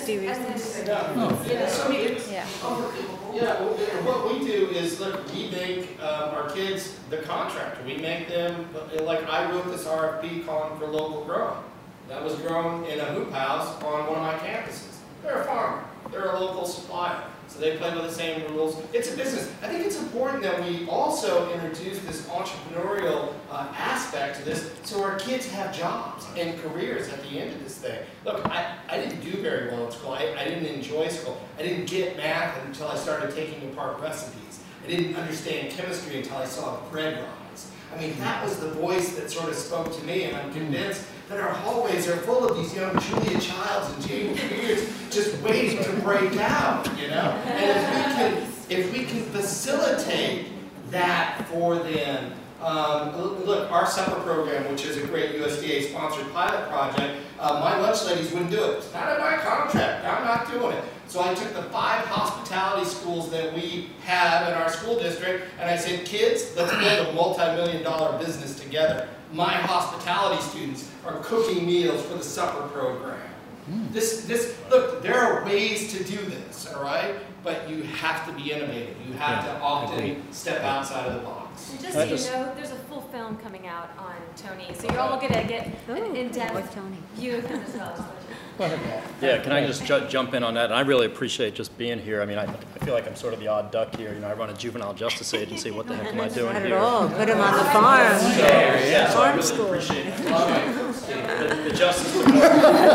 Fifty reasons. Yeah. Yeah. So it's- Yeah. Yeah, well, what we do is, look, we make um, our kids the contractor. We make them, like I wrote this R F P calling for local growing. That was grown in a hoop house on one of my campuses. They're a farmer. They're a local supplier. So they play by the same rules. It's a business. I think it's important that we also introduce this entrepreneurial uh, aspect to this so our kids have jobs and careers at the end of this thing. Look, I, I didn't do very well in school. I, I didn't enjoy school. I didn't get math until I started taking apart recipes. I didn't understand chemistry until I saw the bread rise. I mean, that was the voice that sort of spoke to me, and I'm convinced that our hallways are full of these young Julia Childs and Jamie Beards just waiting to break out, you know? And if we can, if we can facilitate that for them, um, look, our supper program, which is a great U S D A-sponsored pilot project, uh, my lunch ladies wouldn't do it. It's not in my contract. I'm not doing it. So I took the five hospitality schools that we have in our school district, and I said, kids, let's build a multi-million dollar business together. My hospitality students are cooking meals for the supper program. Mm. This, this, look, there are ways to do this, all right? But you have to be innovative. You have Yeah, to often step outside of the box. And just so you know, there's a full film coming out on Tony, so you're all gonna get an in-depth view of him as well. Yeah, can I just ju jump in on that? And I really appreciate just being here. I mean, I, I feel like I'm sort of the odd duck here. You know, I run a juvenile justice agency. What the heck am I doing Not here? at all. Put him on the farm. So, yeah, so I Farm really school. appreciate the, the Justice Department.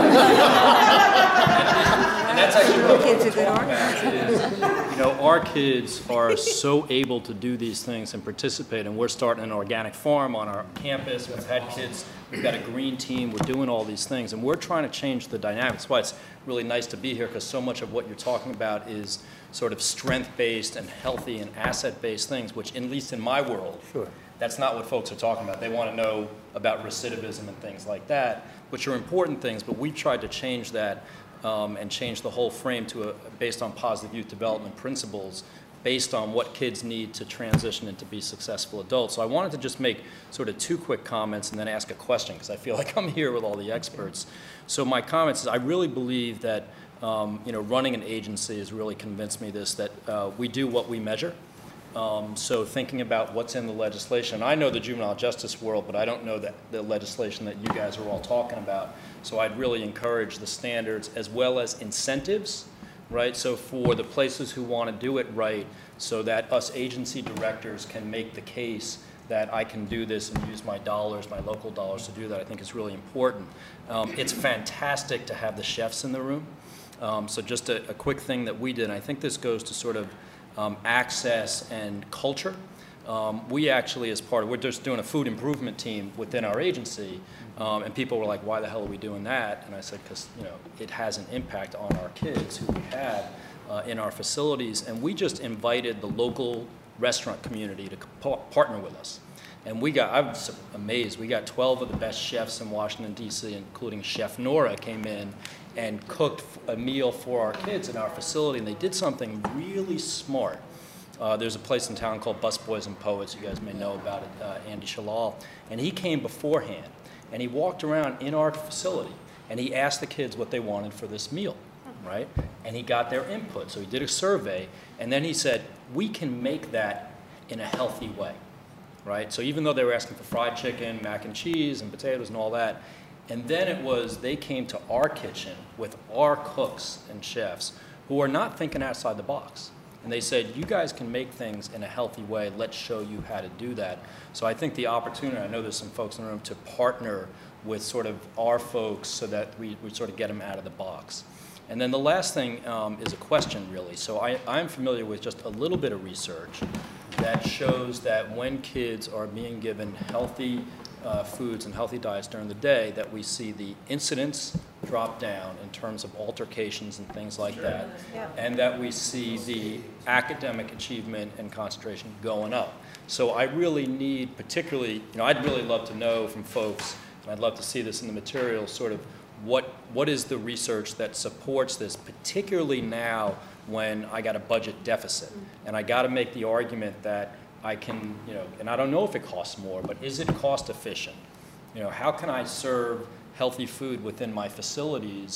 And that's actually what Kids we're are good talking about organizers. is, you know, our kids are so able to do these things and participate, and we're starting an organic farm on our campus. We've had kids, we've got a green team, we're doing all these things, and we're trying to change the dynamics. That's why it's really nice to be here, because so much of what you're talking about is sort of strength-based and healthy and asset-based things, which, at least in my world, Sure. that's not what folks are talking about. They want to know about recidivism and things like that, which are important things, but we've tried to change that um, and change the whole frame to a, based on positive youth development principles, based on what kids need to transition and to be successful adults. So I wanted to just make sort of two quick comments and then ask a question, because I feel like I'm here with all the experts. So my comments is I really believe that um, you know, running an agency has really convinced me this, that uh, we do what we measure. Um, so thinking about what's in the legislation, I know the juvenile justice world, but I don't know that the legislation that you guys are all talking about. So I'd really encourage the standards as well as incentives, right? So for the places who want to do it right, so that us agency directors can make the case that I can do this and use my dollars, my local dollars to do that, I think is really important. Um, it's fantastic to have the chefs in the room. Um, so just a, a quick thing that we did, and I think this goes to sort of Um, access and culture. Um, we actually, as part of, we're just doing a food improvement team within our agency, um, and people were like, why the hell are we doing that? And I said, because, you know, it has an impact on our kids who we have uh, in our facilities, and we just invited the local restaurant community to co partner with us. And we got, I was amazed, we got twelve of the best chefs in Washington, D C, including Chef Nora came in and cooked a meal for our kids in our facility, and they did something really smart. Uh, there's a place in town called Busboys and Poets, you guys may know about it, uh, Andy Shalal, and he came beforehand, and he walked around in our facility, and he asked the kids what they wanted for this meal, right? And he got their input, so he did a survey, and then he said, we can make that in a healthy way, right? So even though they were asking for fried chicken, mac and cheese, and potatoes and all that, and then it was, they came to our kitchen with our cooks and chefs who are not thinking outside the box. And they said, you guys can make things in a healthy way. Let's show you how to do that. So I think the opportunity, I know there's some folks in the room, to partner with sort of our folks so that we, we sort of get them out of the box. And then the last thing um, is a question, really. So I, I'm familiar with just a little bit of research that shows that when kids are being given healthy Uh, foods and healthy diets during the day, that we see the incidence drop down in terms of altercations and things like Sure. that, Yeah. and that we see the academic achievement and concentration going up. So I really need, particularly, you know, I'd really love to know from folks, and I'd love to see this in the material, sort of what what is the research that supports this, particularly now when I got a budget deficit, and I got to make the argument that I can, you know, and I don't know if it costs more, but is it cost efficient? You know, how can I serve healthy food within my facilities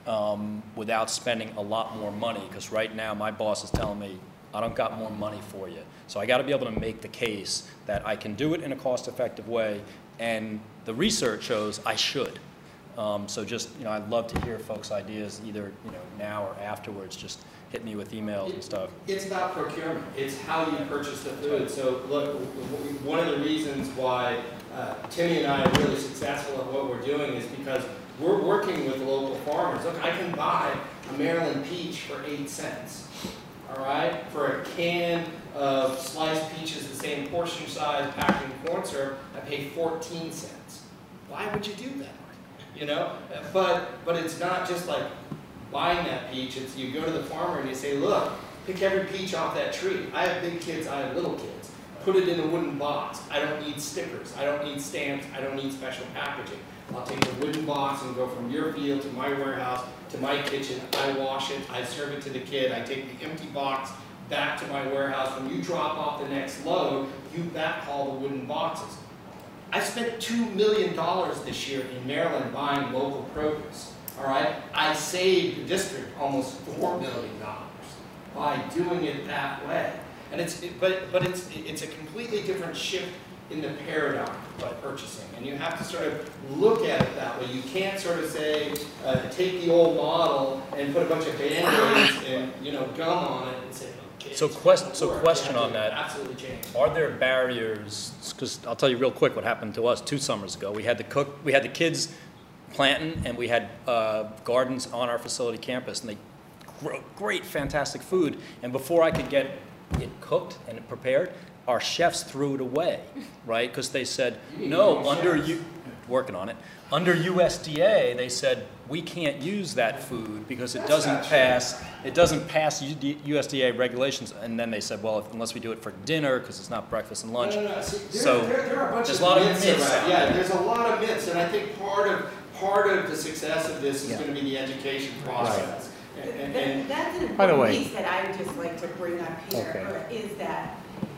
um, without spending a lot more money, because right now my boss is telling me, I don't got more money for you. So I got to be able to make the case that I can do it in a cost-effective way, and the research shows I should. Um, so just, you know, I'd love to hear folks' ideas, either, you know, now or afterwards. Just hit me with emails and stuff. It's about procurement. It's how you purchase the food. So look, one of the reasons why uh, Timmy and I are really successful at what we're doing is because we're working with local farmers. Look, I can buy a Maryland peach for eight cents. All right? For a can of sliced peaches, the same portion size, packed in corn syrup, I pay fourteen cents. Why would you do that? You know? But, but it's not just like buying that peach. It's you go to the farmer and you say, look, pick every peach off that tree. I have big kids, I have little kids. Put it in a wooden box. I don't need stickers. I don't need stamps. I don't need special packaging. I'll take the wooden box and go from your field to my warehouse to my kitchen. I wash it. I serve it to the kid. I take the empty box back to my warehouse. When you drop off the next load, you backhaul the wooden boxes. I spent two million dollars this year in Maryland buying local produce. All right? I saved the district almost four million dollars by doing it that way. And it's, it, but, but it's, it's a completely different shift in the paradigm of purchasing. And you have to sort of look at it that way. You can't sort of say, uh, take the old model and put a bunch of Band-Aids and, you know, gum on it and say, okay. So, quest so question on that. Absolutely change. Are there barriers? Because I'll tell you real quick what happened to us two summers ago. We had the cook, we had the kids planting, and we had uh, gardens on our facility campus, and they grow great, fantastic food. And before I could get it cooked and prepared, our chefs threw it away, right? Because they said, no, under you, working on it, under U S D A, they said, we can't use that food because it doesn't pass, it doesn't pass U S D A regulations. And then they said, well, if, unless we do it for dinner, because it's not breakfast and lunch. No, no, no. See, there, so there, there are a bunch there's of a lot of myths myths around. out Yeah, there. there's a lot of myths, and I think part of part of the success of this is Yeah. going to be the education process. And, and, and That's an By the important way- piece that I would just like to bring up here, Okay. is that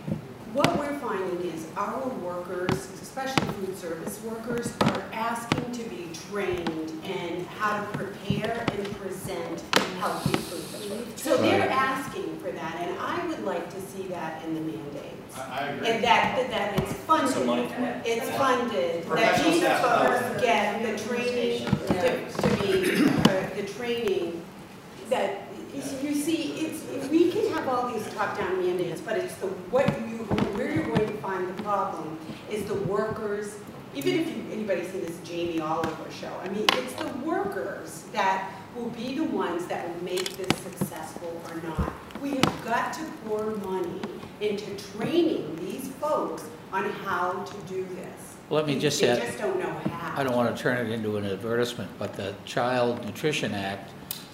what we're finding is our workers, especially food service workers, are asking to be trained in how to prepare and present healthy food. So they're Right. asking for that, and I would like to see that in the mandates. I, I agree. And that, that, that it's funded, Some money for it. it's funded, that Professional these staff folks get the training to, to be, uh, the training that, is- you see, it's, we can have all these top-down mandates, but it's the, what you, where you're going to find the problem is the workers, even if you, anybody's seen this Jamie Oliver show, I mean, it's the workers that will be the ones that will make this successful or not. We have got to pour money into training these folks on how to do this. Let me just They add- just don't know how. I don't want to turn it into an advertisement, but the Child Nutrition Act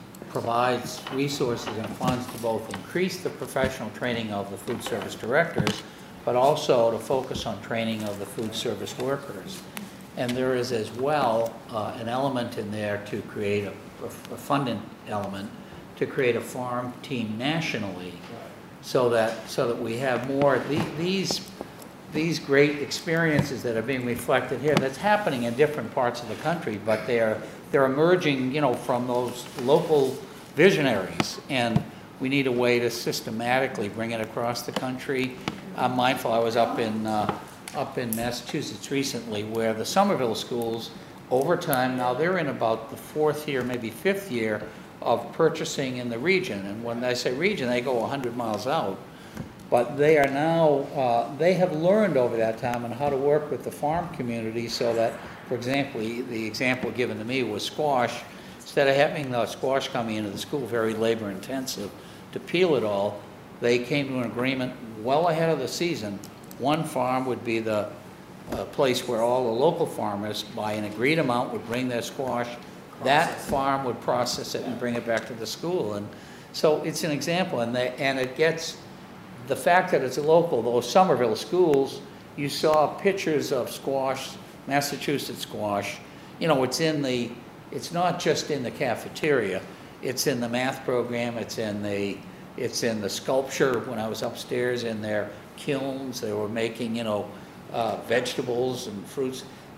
provides resources and funds to both increase the professional training of the food service directors, but also to focus on training of the food service workers. And there is as well uh, an element in there to create a, a funding element to create a farm team nationally, so that so that we have more the, these these great experiences that are being reflected here. That's happening in different parts of the country, but they're they're emerging, you know, from those local visionaries, and we need a way to systematically bring it across the country. I'm mindful. I was up in uh, up in Massachusetts recently, where the Somerville schools, over time, now they're in about the fourth year, maybe fifth year of purchasing in the region. And when I say region, they go one hundred miles out. But they are now, uh, they have learned over that time on how to work with the farm community, so that, for example, the example given to me was squash. Instead of having the squash coming into the school, very labor intensive, to peel it all, they came to an agreement well ahead of the season. One farm would be the uh, place where all the local farmers, by an agreed amount, would bring their squash. That farm would process it and bring it back to the school. And so it's an example, and, they, and it gets, the fact that it's a local, those Somerville schools, you saw pictures of squash, Massachusetts squash. You know, it's in the, it's not just in the cafeteria. It's in the math program. It's in the, it's in the sculpture. When I was upstairs in their kilns, they were making, you know, uh, vegetables and fruits.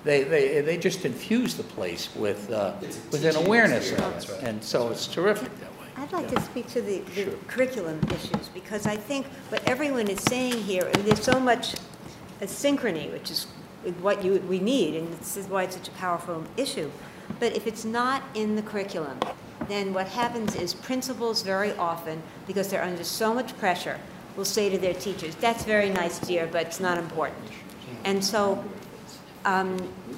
they, they, they just infuse the place with, uh, It's a with an teaching awareness of experience, it. right. And so it's terrific that way. I'd like Yeah. to speak to the, the Sure. curriculum issues, because I think what everyone is saying here, and there's so much uh, synchrony, which is what you, we need, and this is why it's such a powerful issue. But if it's not in the curriculum, then what happens is principals very often, because they're under so much pressure, will say to their teachers, that's very nice, dear, but it's not important. And so um,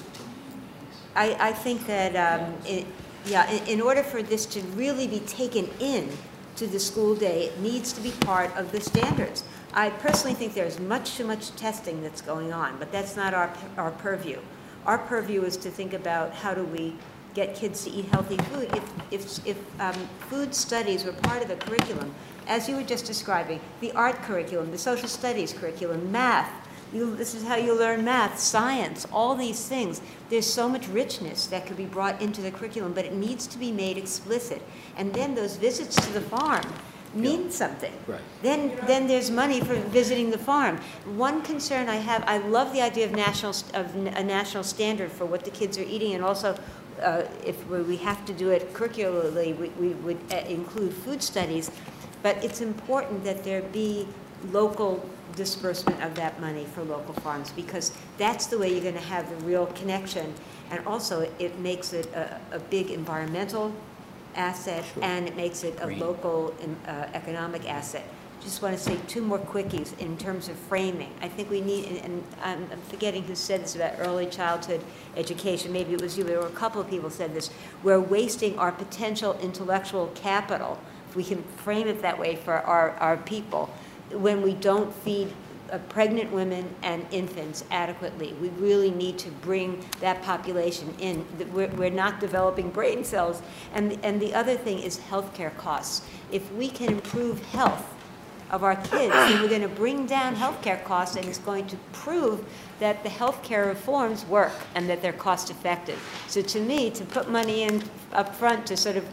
I, I think that, um, it, yeah, in, in order for this to really be taken in to the school day, it needs to be part of the standards. I personally think there's much too much testing that's going on, but that's not our, our purview. Our purview is to think about how do we get kids to eat healthy food. If, if, if um, food studies were part of the curriculum, as you were just describing, the art curriculum, the social studies curriculum, math, you, this is how you learn math, science, all these things. There's so much richness that could be brought into the curriculum, but it needs to be made explicit. And then those visits to the farm mean something. Right. Then, then there's money for visiting the farm. One concern I have, I love the idea of national, of a national standard for what the kids are eating, and also uh, if we have to do it curricularly, we, we would uh, include food studies. But it's important that there be local disbursement of that money for local farms, because that's the way you're going to have the real connection. And also, it, it makes it a, a big environmental asset, Sure. and it makes it a Green. local uh, economic asset. Just want to say two more quickies in terms of framing. I think we need, and, and I'm, I'm forgetting who said this about early childhood education. Maybe it was you. There were a couple of people who said this. We're wasting our potential intellectual capital, if we can frame it that way for our, our people, when we don't feed uh, pregnant women and infants adequately. We really need to bring that population in. We're, we're not developing brain cells. And, and the other thing is healthcare costs. If we can improve health of our kids, then we're going to bring down healthcare costs, and it's going to prove that the healthcare reforms work and that they're cost effective. So to me, to put money in up front to sort of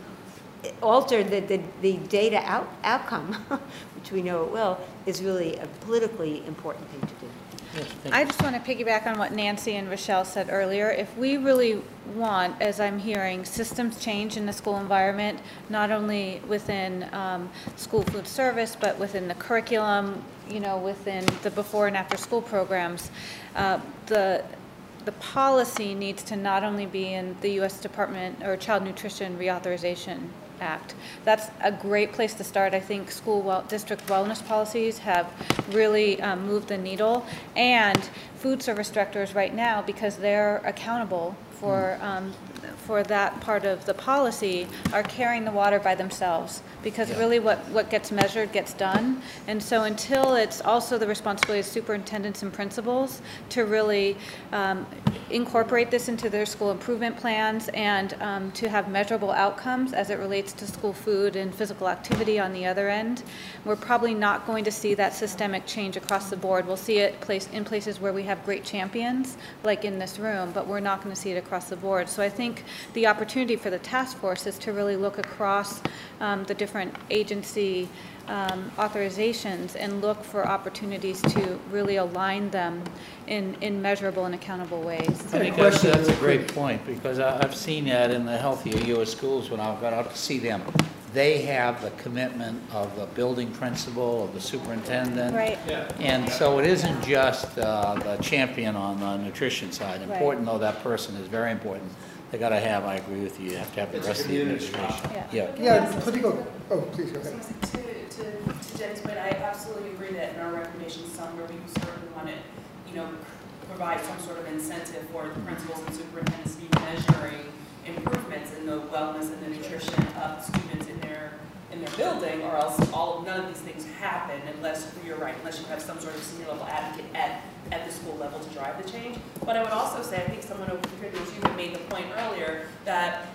alter the, the, the data out, outcome, which we know it will, is really a politically important thing to do. Yes, thank I you. just want to piggyback on what Nancy and Rochelle said earlier. If we really want, as I'm hearing, systems change in the school environment, not only within um, school food service, but within the curriculum, you know, within the before and after school programs, uh, the the policy needs to not only be in the U S Department or Child Nutrition Reauthorization Act. That's a great place to start. I think school well, district wellness policies have really um, moved the needle, and food service directors right now, because they're accountable for um, for that part of the policy, are carrying the water by themselves, because Yeah. really what, what gets measured gets done. And so until it's also the responsibility of superintendents and principals to really um, incorporate this into their school improvement plans, and um, to have measurable outcomes as it relates to school food and physical activity on the other end, we're probably not going to see that systemic change across the board. We'll see it place, in places where we have great champions, like in this room, but we're not going to see it across the board. So I think the opportunity for the task force is to really look across um, the different agency um, authorizations and look for opportunities to really align them in, in measurable and accountable ways. I think that's, that's a great point, because I, I've seen that in the healthier U S schools when I've got out to see them. They have the commitment of the building principal, of the superintendent. Right. Yeah. And so it isn't just uh, the champion on the nutrition side. Right. Important though that person is, very important. They got to have, I agree with you, you have to have the It's a rest of the community. administration. Yeah. Yeah, political, oh, please go ahead. To, to, to Jen's point, I absolutely agree that in our recommendations, somewhere we certainly want to, you know, provide some sort of incentive for the principals and superintendents to be measuring improvements in the wellness and the nutrition of students in their in their building, or else all none of these things happen unless you're right, unless you have some sort of senior level advocate at at the school level to drive the change. But I would also say, I think someone over here, you had made the point earlier that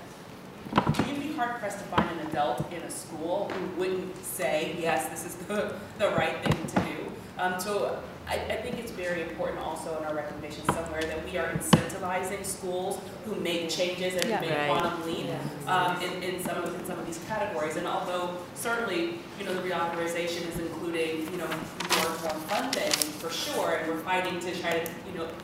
you'd be hard pressed to find an adult in a school who wouldn't say, yes, this is the, the right thing to do. Um, so I, I think it's very important also in our recommendations somewhere that we are incentivizing schools who make changes and Yeah. who make Right. quantum leap um, in, in some of in some of these categories. And although certainly, you know, the reauthorization is including, you know, more, more funding for sure, and we're fighting to try to, you know,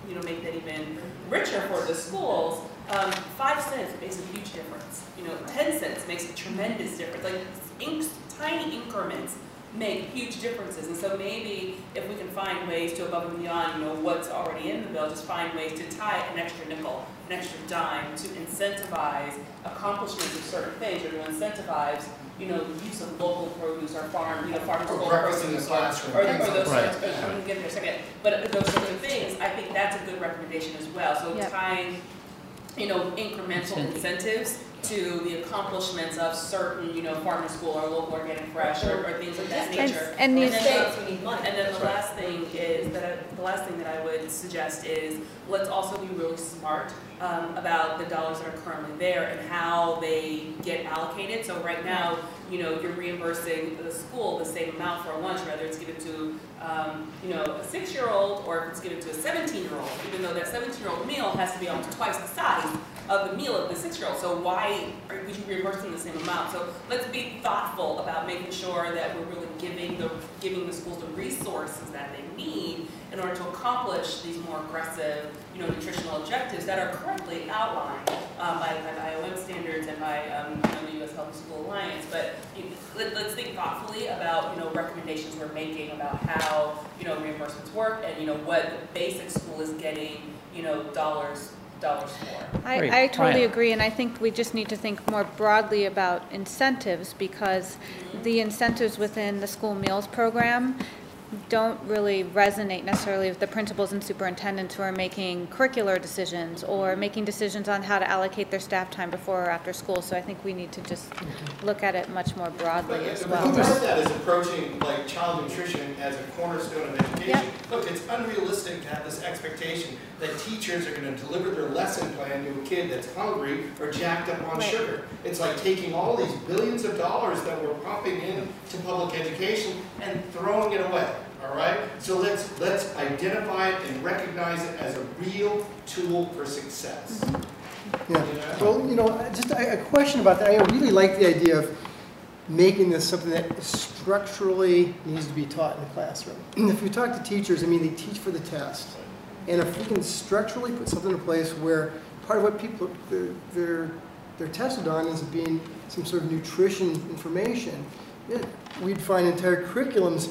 you know, make that even richer for the schools, um, five cents makes a huge difference. You know, ten cents makes a tremendous difference. Like inc tiny increments make huge differences. And so maybe if we can find ways to above and beyond, you know, what's already in the bill, just find ways to tie an extra nickel, an extra dime to incentivize accomplishments of certain things, or to incentivize, you know, the use of local produce or farm, you know, farm to school breakfast in the produce, classroom, or, or things those like sorts. that. I'm gonna get there in a second. But those sorts of things, I think that's a good recommendation as well. So Yep. tying, you know, incremental incentives to the accomplishments of certain, you know, farm to school or local organic fresh or, or things of that And- nature. and these- then, States, we need money. and then the last thing is that I, the last thing that I would suggest is let's also be really smart um, about the dollars that are currently there and how they get allocated. So right now, you know, you're reimbursing the school the same amount for a lunch, whether it's given to, um, you know, a six-year-old or if it's given to a seventeen-year-old, even though that seventeen-year-old meal has to be almost twice the size of the meal of the six-year-old. So why are would you reimburse them the same amount? So let's be thoughtful about making sure that we're really giving the giving the schools the resources that they need in order to accomplish these more aggressive, you know, nutritional objectives that are currently outlined um, by, by I O M standards and by um, you know, the U S Healthy School Alliance. But you, let, let's think thoughtfully about, you know, recommendations we're making about how, you know, reimbursements work and, you know, what the basic school is getting, you know, dollars dollars for. I, Great. I totally Ryan. agree, and I think we just need to think more broadly about incentives, because the incentives within the school meals program don't really resonate necessarily with the principals and superintendents who are making curricular decisions or making decisions on how to allocate their staff time before or after school. So I think we need to just look at it much more broadly But, as but well. part of that is approaching like child nutrition as a cornerstone of education. Yep. Look, it's unrealistic to have this expectation that teachers are going to deliver their lesson plan to a kid that's hungry or jacked up on Right. sugar. It's like taking all these billions of dollars that we're pumping in to public education and throwing it away. All right? So let's let's identify it and recognize it as a real tool for success. Yeah, well, you know, just a, a question about that. I really like the idea of making this something that structurally needs to be taught in the classroom. If you talk to teachers, I mean, they teach for the test. And if we can structurally put something in place where part of what people, they're, they're, they're tested on is being some sort of nutrition information, it, we'd find entire curriculums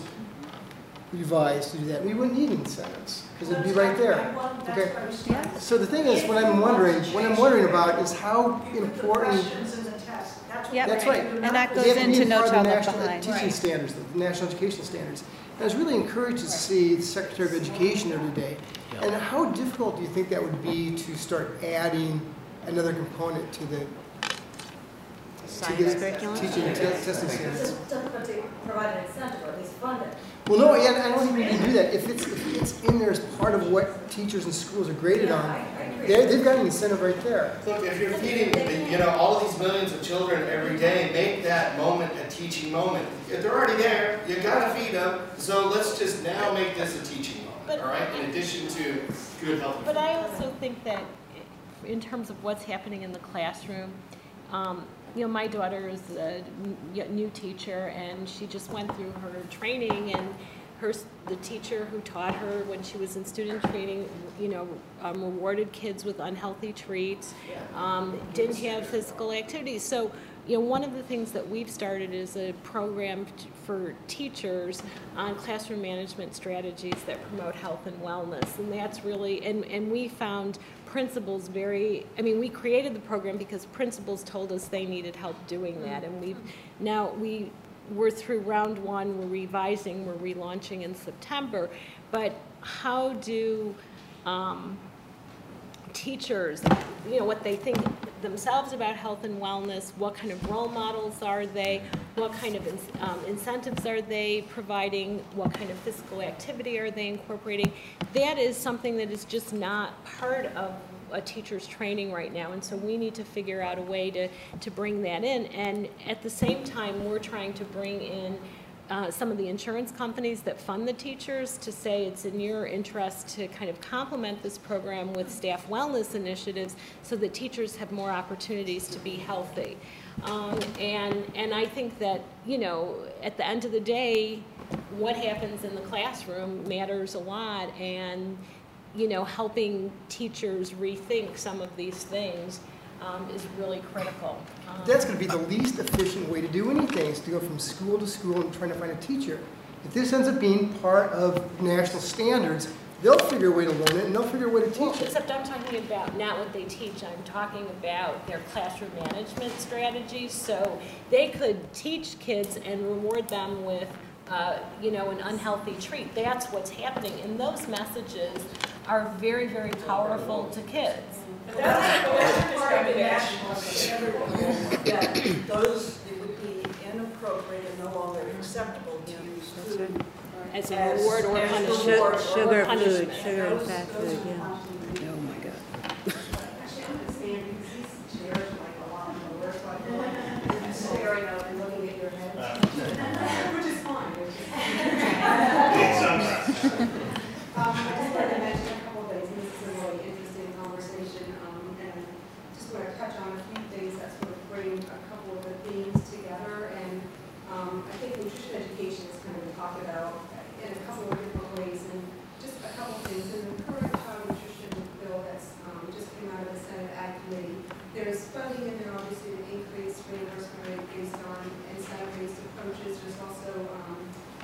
revised to do that. We wouldn't need incentives because it'd be right there. Okay. So the thing is, what I'm wondering, what I'm wondering about is how important. Yep. That's right. And that goes They have to be into No part of Child the Left national Behind. teaching Right. standards, the national education standards. And I was really encouraged to see the Secretary of Education there today. And how difficult do you think that would be to start adding another component to the Science to curriculum? the teaching and te- testing It's standards? just difficult to provide an incentive or at least fund it. Well, no, yeah, I don't think we can do that. If it's, if it's in there as part of what teachers and schools are graded on, they- they've got an incentive right there. Look, if you're feeding, you know, all of these millions of children every day, make that moment a teaching moment. If they're already there, you gotta feed them. So let's just now make this a teaching moment, all right? In addition to good healthy food. But I also think that in terms of what's happening in the classroom, um, you know, my daughter is a n- new teacher, and she just went through her training, and her s- the teacher who taught her when she was in student training, you know, um, rewarded kids with unhealthy treats, um, didn't have physical activities. So, you know, one of the things that we've started is a program t- for teachers on classroom management strategies that promote health and wellness, and that's really, and, and we found principals very, I mean, we created the program because principals told us they needed help doing that, and we've, now we, we're through round one, we're revising, we're relaunching in September, but how do um, teachers, you know, what they think themselves about health and wellness, what kind of role models are they, what kind of in, um, incentives are they providing, what kind of physical activity are they incorporating. That is something that is just not part of a teacher's training right now, and so we need to figure out a way to, to bring that in. And at the same time, we're trying to bring in Uh, some of the insurance companies that fund the teachers to say it's in your interest to kind of complement this program with staff wellness initiatives so that teachers have more opportunities to be healthy. Um, and, and I think that, you know, at the end of the day, what happens in the classroom matters a lot, and you know, helping teachers rethink some of these things um, is really critical. Um, That's going to be the least efficient way to do anything, is to go from school to school and trying to find a teacher. If this ends up being part of national standards, they'll figure a way to learn it, and they'll figure a way to teach well, it. except I'm talking about not what they teach, I'm talking about their classroom management strategies. So they could teach kids and reward them with, uh, you know, an unhealthy treat. That's what's happening, and those messages are very, very powerful to kids. That's part of the national standard that those, it would be inappropriate and no longer acceptable to use food as a reward or punishment. Sugar, sugar punishment. food, sugar and fat food, yeah. Oh, my God. Which is fine. Um, I just wanted to mention a couple of things, and this is a really interesting conversation, um, and just want to touch on a few things that sort of bring a couple of the themes together. And um, I think nutrition education is kind of talked about in a couple of different ways, and just a couple of things. In the current child nutrition bill that's um, just came out of the Senate Ag Committee, there's funding in there obviously to increase reimbursement rate based on incentive-based approaches. There's also um,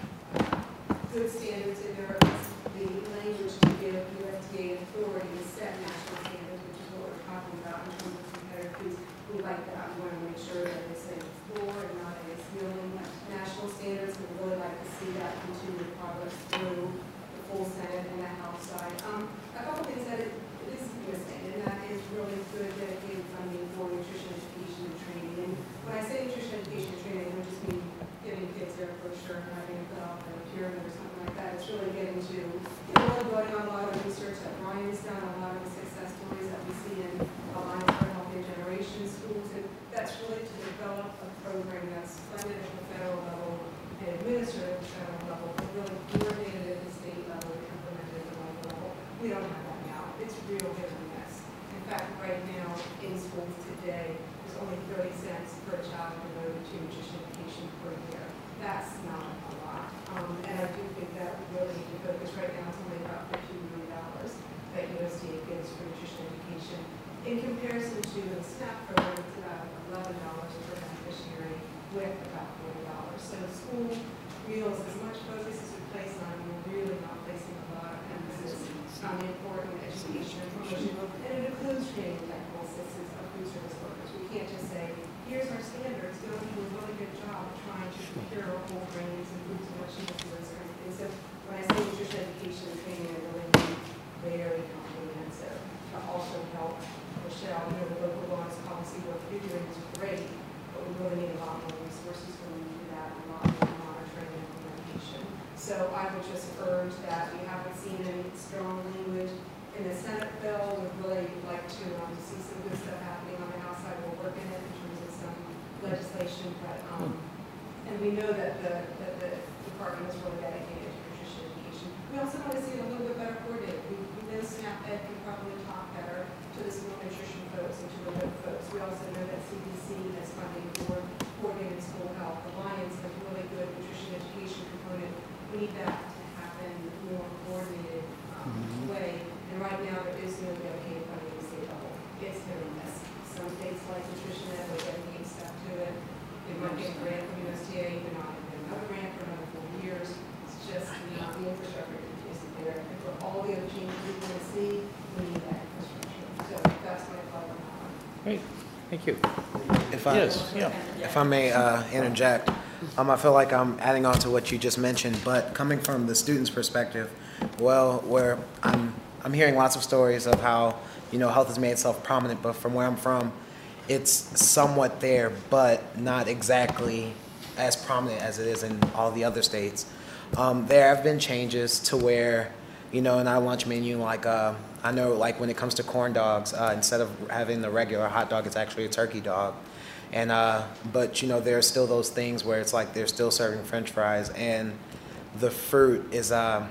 good standards in there. The language to give U S D A authority to set national standards, which is what we're talking about in terms of competitive foods. We like that. We want to make sure that it's a floor and not a ceiling. National standards, we really like to see that continue progress through the full Senate and the House side. Um, a couple things that it, it is missing, and that is really good dedicated funding for nutrition education and training. And when I say nutrition education and training, I don't just mean giving kids their brochure and having it put off in a pyramid or something like that. It's really getting to, you know, really going on a lot of research that Brian's done, a lot of the success stories that we see in Alliance for a Healthier Generation schools. And that's really to develop a program that's funded at the federal level and administered at the federal level, but really coordinated at the state level and implemented at the local level. We don't have that now. It's real hit or miss. In fact, right now in schools today, there's only thirty cents per child devoted to nutrition education per year. That's not a lot. Um, and I do think that we really need to focus right now. It's only about fifteen million dollars that U S D A gives for nutrition education. In comparison to the SNAP program, it's about eleven dollars per beneficiary with about forty dollars. So school meals, as much focus as we place on, we're really not placing a lot of emphasis on the important education and promotion. And it includes training technical assistance of food service workers. We can't just say, here's our standards, go do a really good job of trying to procure whole grains and fruits and vegetables and those kinds of things. So when I say nutrition education and training, I really mean very comprehensive to also help Michelle, you know, the local laws policy work you're doing is great, but we really need a lot more resources for them to do that, and a lot more monitoring and implementation. So I would just urge that we haven't seen any strong language in the Senate bill. We'd really like to, um, to see some good stuff happening on the House side. We're working it in terms of some legislation, but um, and we know that the that the department is really dedicated to nutrition education. We also want to see it a little bit better coordinated. We, we know SNAP Ed can probably talk better to the school nutrition folks and to the WIC folks. We also know that C D C has funding for coordinated school health. Alliance has a really good nutrition education component. We need that to happen more coordinated um, mm-hmm. way. And right now there is no dedicated funding at the state level. It's hit or miss. Some states like nutrition ed, they dedicate stuff to it. They might get a grant from U S D A, they're not going to get another grant for another four years. It's just not the infrastructure isn't there. And for all the other changes we want to see, we need that infrastructure. So that's my thought on that one. Great, thank you. If I, yes, yeah. if I may uh, interject, um, I feel like I'm adding on to what you just mentioned, but coming from the student's perspective, well, where I'm, I'm hearing lots of stories of how, you know, health has made itself prominent, but from where I'm from, it's somewhat there, but not exactly as prominent as it is in all the other states. Um, there have been changes to where, you know, in our lunch menu, like, uh, I know, like, when it comes to corn dogs, uh, instead of having the regular hot dog, it's actually a turkey dog. And, uh, but, you know, there are still those things where it's like they're still serving French fries, and the fruit is uh,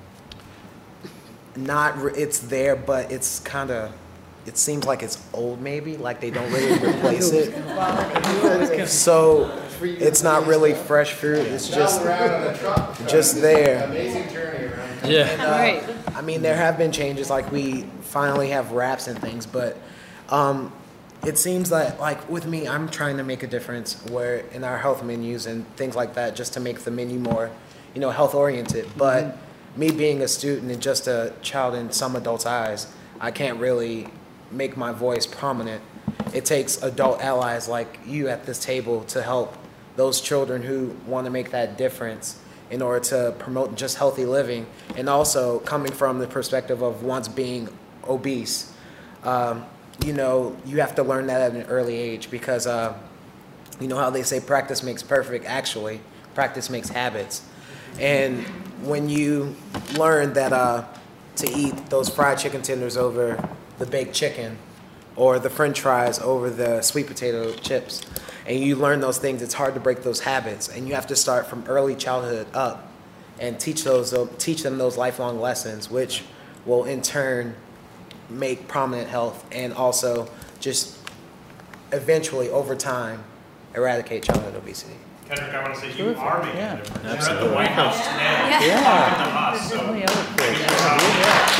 not, re- it's there, but it's kind of, it seems like it's old maybe, like they don't really replace it. So it's not really fresh fruit, it's just, just there. Amazing journey around. Yeah. And, uh, Right. I mean, there have been changes, like we finally have wraps and things, but um, it seems that, like with me, I'm trying to make a difference where in our health menus and things like that, just to make the menu more, you know, health oriented. But mm-hmm. me being a student and just a child in some adults' eyes, I can't really make my voice prominent. It takes adult allies like you at this table to help those children who want to make that difference in order to promote just healthy living, and also coming from the perspective of once being obese. Um, you know, you have to learn that at an early age because uh, you know how they say practice makes perfect. Actually, practice makes habits. And when you learn that uh, to eat those fried chicken tenders over the baked chicken or the french fries over the sweet potato chips, and you learn those things, it's hard to break those habits. And you have to start from early childhood up and teach those, teach them those lifelong lessons, which will in turn make prominent health and also just eventually over time eradicate childhood obesity. Kendrick, I want to say you are making Yeah. a difference. Absolutely. You're at the White House today Yeah. talking to us, so Oh, yeah. maybe Yeah. you're not-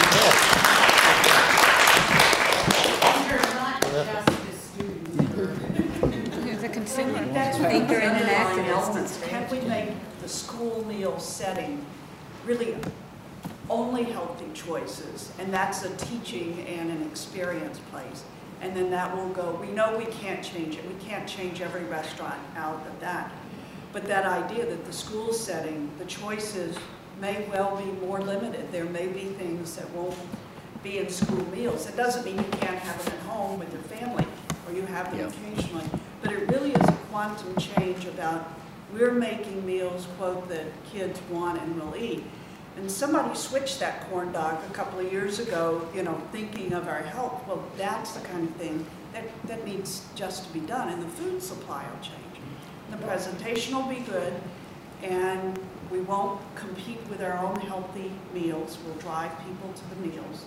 That's Thinker Thinker and and an actor. elements. Can we make the school meal setting really only healthy choices? And that's a teaching and an experience place. And then that will go, we know we can't change it. We can't change every restaurant out of that. But that idea that the school setting, the choices may well be more limited. There may be things that won't be in school meals. It doesn't mean you can't have them at home with your family, or you have them Yeah. occasionally. But it really is a quantum change about we're making meals, quote, that kids want and will eat. And somebody switched that corn dog a couple of years ago, you know, thinking of our health. Well, that's the kind of thing that, that needs just to be done. And the food supply will change. The presentation will be good, and we won't compete with our own healthy meals. We'll drive people to the meals.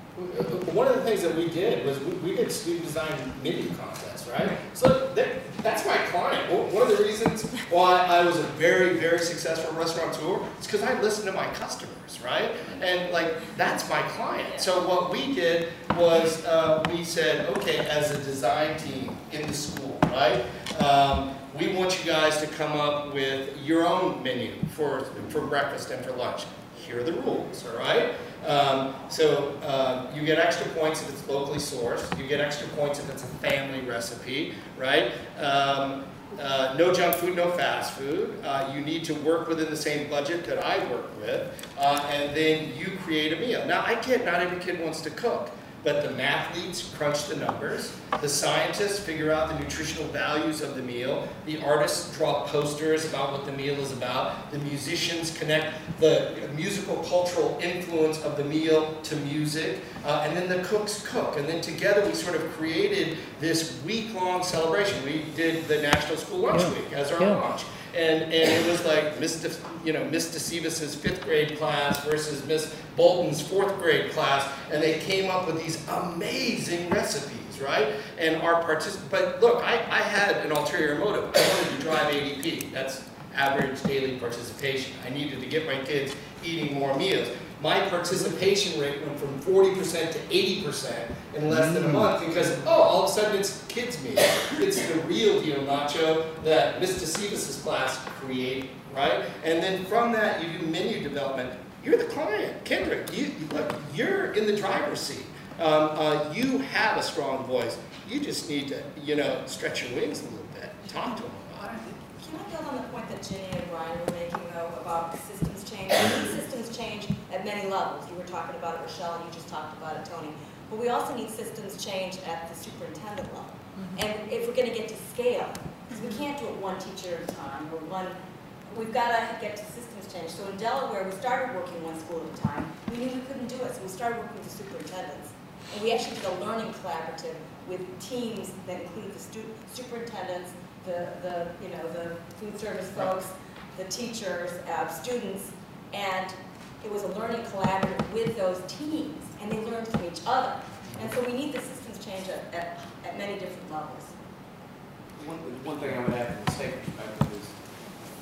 One of the things that we did was we, we did student design menu contests, right? So that, that's my client. One of the reasons why I was a very, very successful restaurateur is because I listened to my customers, right? And like, that's my client. So what we did was uh, we said, okay, as a design team in the school, right? Um, we want you guys to come up with your own menu for, for breakfast and for lunch. Here are the rules, all right? Um, so um, you get extra points if it's locally sourced. You get extra points if it's a family recipe, right? Um, uh, no junk food, no fast food. Uh, you need to work within the same budget that I work with, uh, and then you create a meal. Now, I get not every kid wants to cook, but the mathletes crunch the numbers. The scientists figure out the nutritional values of the meal. The artists draw posters about what the meal is about. The musicians connect the musical cultural influence of the meal to music. Uh, and then the cooks cook. And then together we sort of created this week-long celebration. We did the National School Lunch Yeah. Week as our Yeah. launch. And, and it was like Miss De, you know, Miss DeSivas's fifth grade class versus Miss Bolton's fourth grade class, and they came up with these amazing recipes, right? And our particip- but look, I, I had an ulterior motive. I wanted to drive A D P. That's average daily participation. I needed to get my kids eating more meals. My participation rate went from forty percent to eighty percent in less than a month because, oh, all of a sudden it's kids' meal. It's the real deal nacho that Miss DeSivas's class created, right? And then from that, you do menu development. You're the client. Kendrick, you, look, you're in the driver's seat. Um, uh, you have a strong voice. You just need to, you know, stretch your wings a little bit. Talk to them about it. Can I build on the point that Ginny and Brian were making, though, about systems change? We need systems change at many levels. You were talking about it, Rochelle, and you just talked about it, Tony. But we also need systems change at the superintendent level. Mm-hmm. And if we're going to get to scale, because we can't do it one teacher at a time, or one, we've got to get to systems change. So in Delaware, we started working one school at a time. We knew we couldn't do it, so we started working with the superintendents. And we actually did a learning collaborative with teams that included the stu superintendents, the, the, you know, the food service folks, the teachers, uh, students, and it was a learning collaborative with those teams, and they learned from each other. And so we need the systems change at, at, at many different levels. One, one thing I would add from the state perspective is,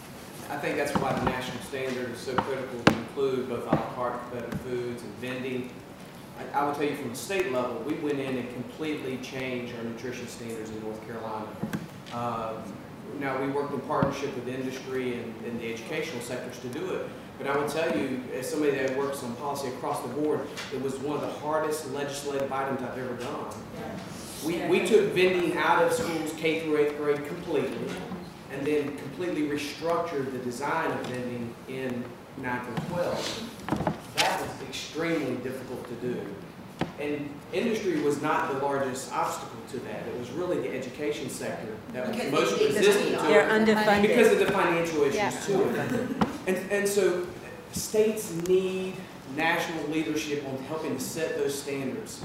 I think that's why the national standard is so critical to include both a la carte competitive foods and vending. I, I will tell you from the state level, we went in and completely changed our nutrition standards in North Carolina. Um, now, we worked in partnership with industry and, and the educational sectors to do it. But I would tell you, as somebody that works on policy across the board, it was one of the hardest legislative items I've ever done. We, we took vending out of schools K through eighth grade completely, and then completely restructured the design of vending in ninth and twelfth. That was extremely difficult to do. And industry was not the largest obstacle to that. It was really the education sector that was Because most they- resistant to it. They're underfunded. Because of the financial issues Yeah. to it. And, and so states need national leadership on helping to set those standards.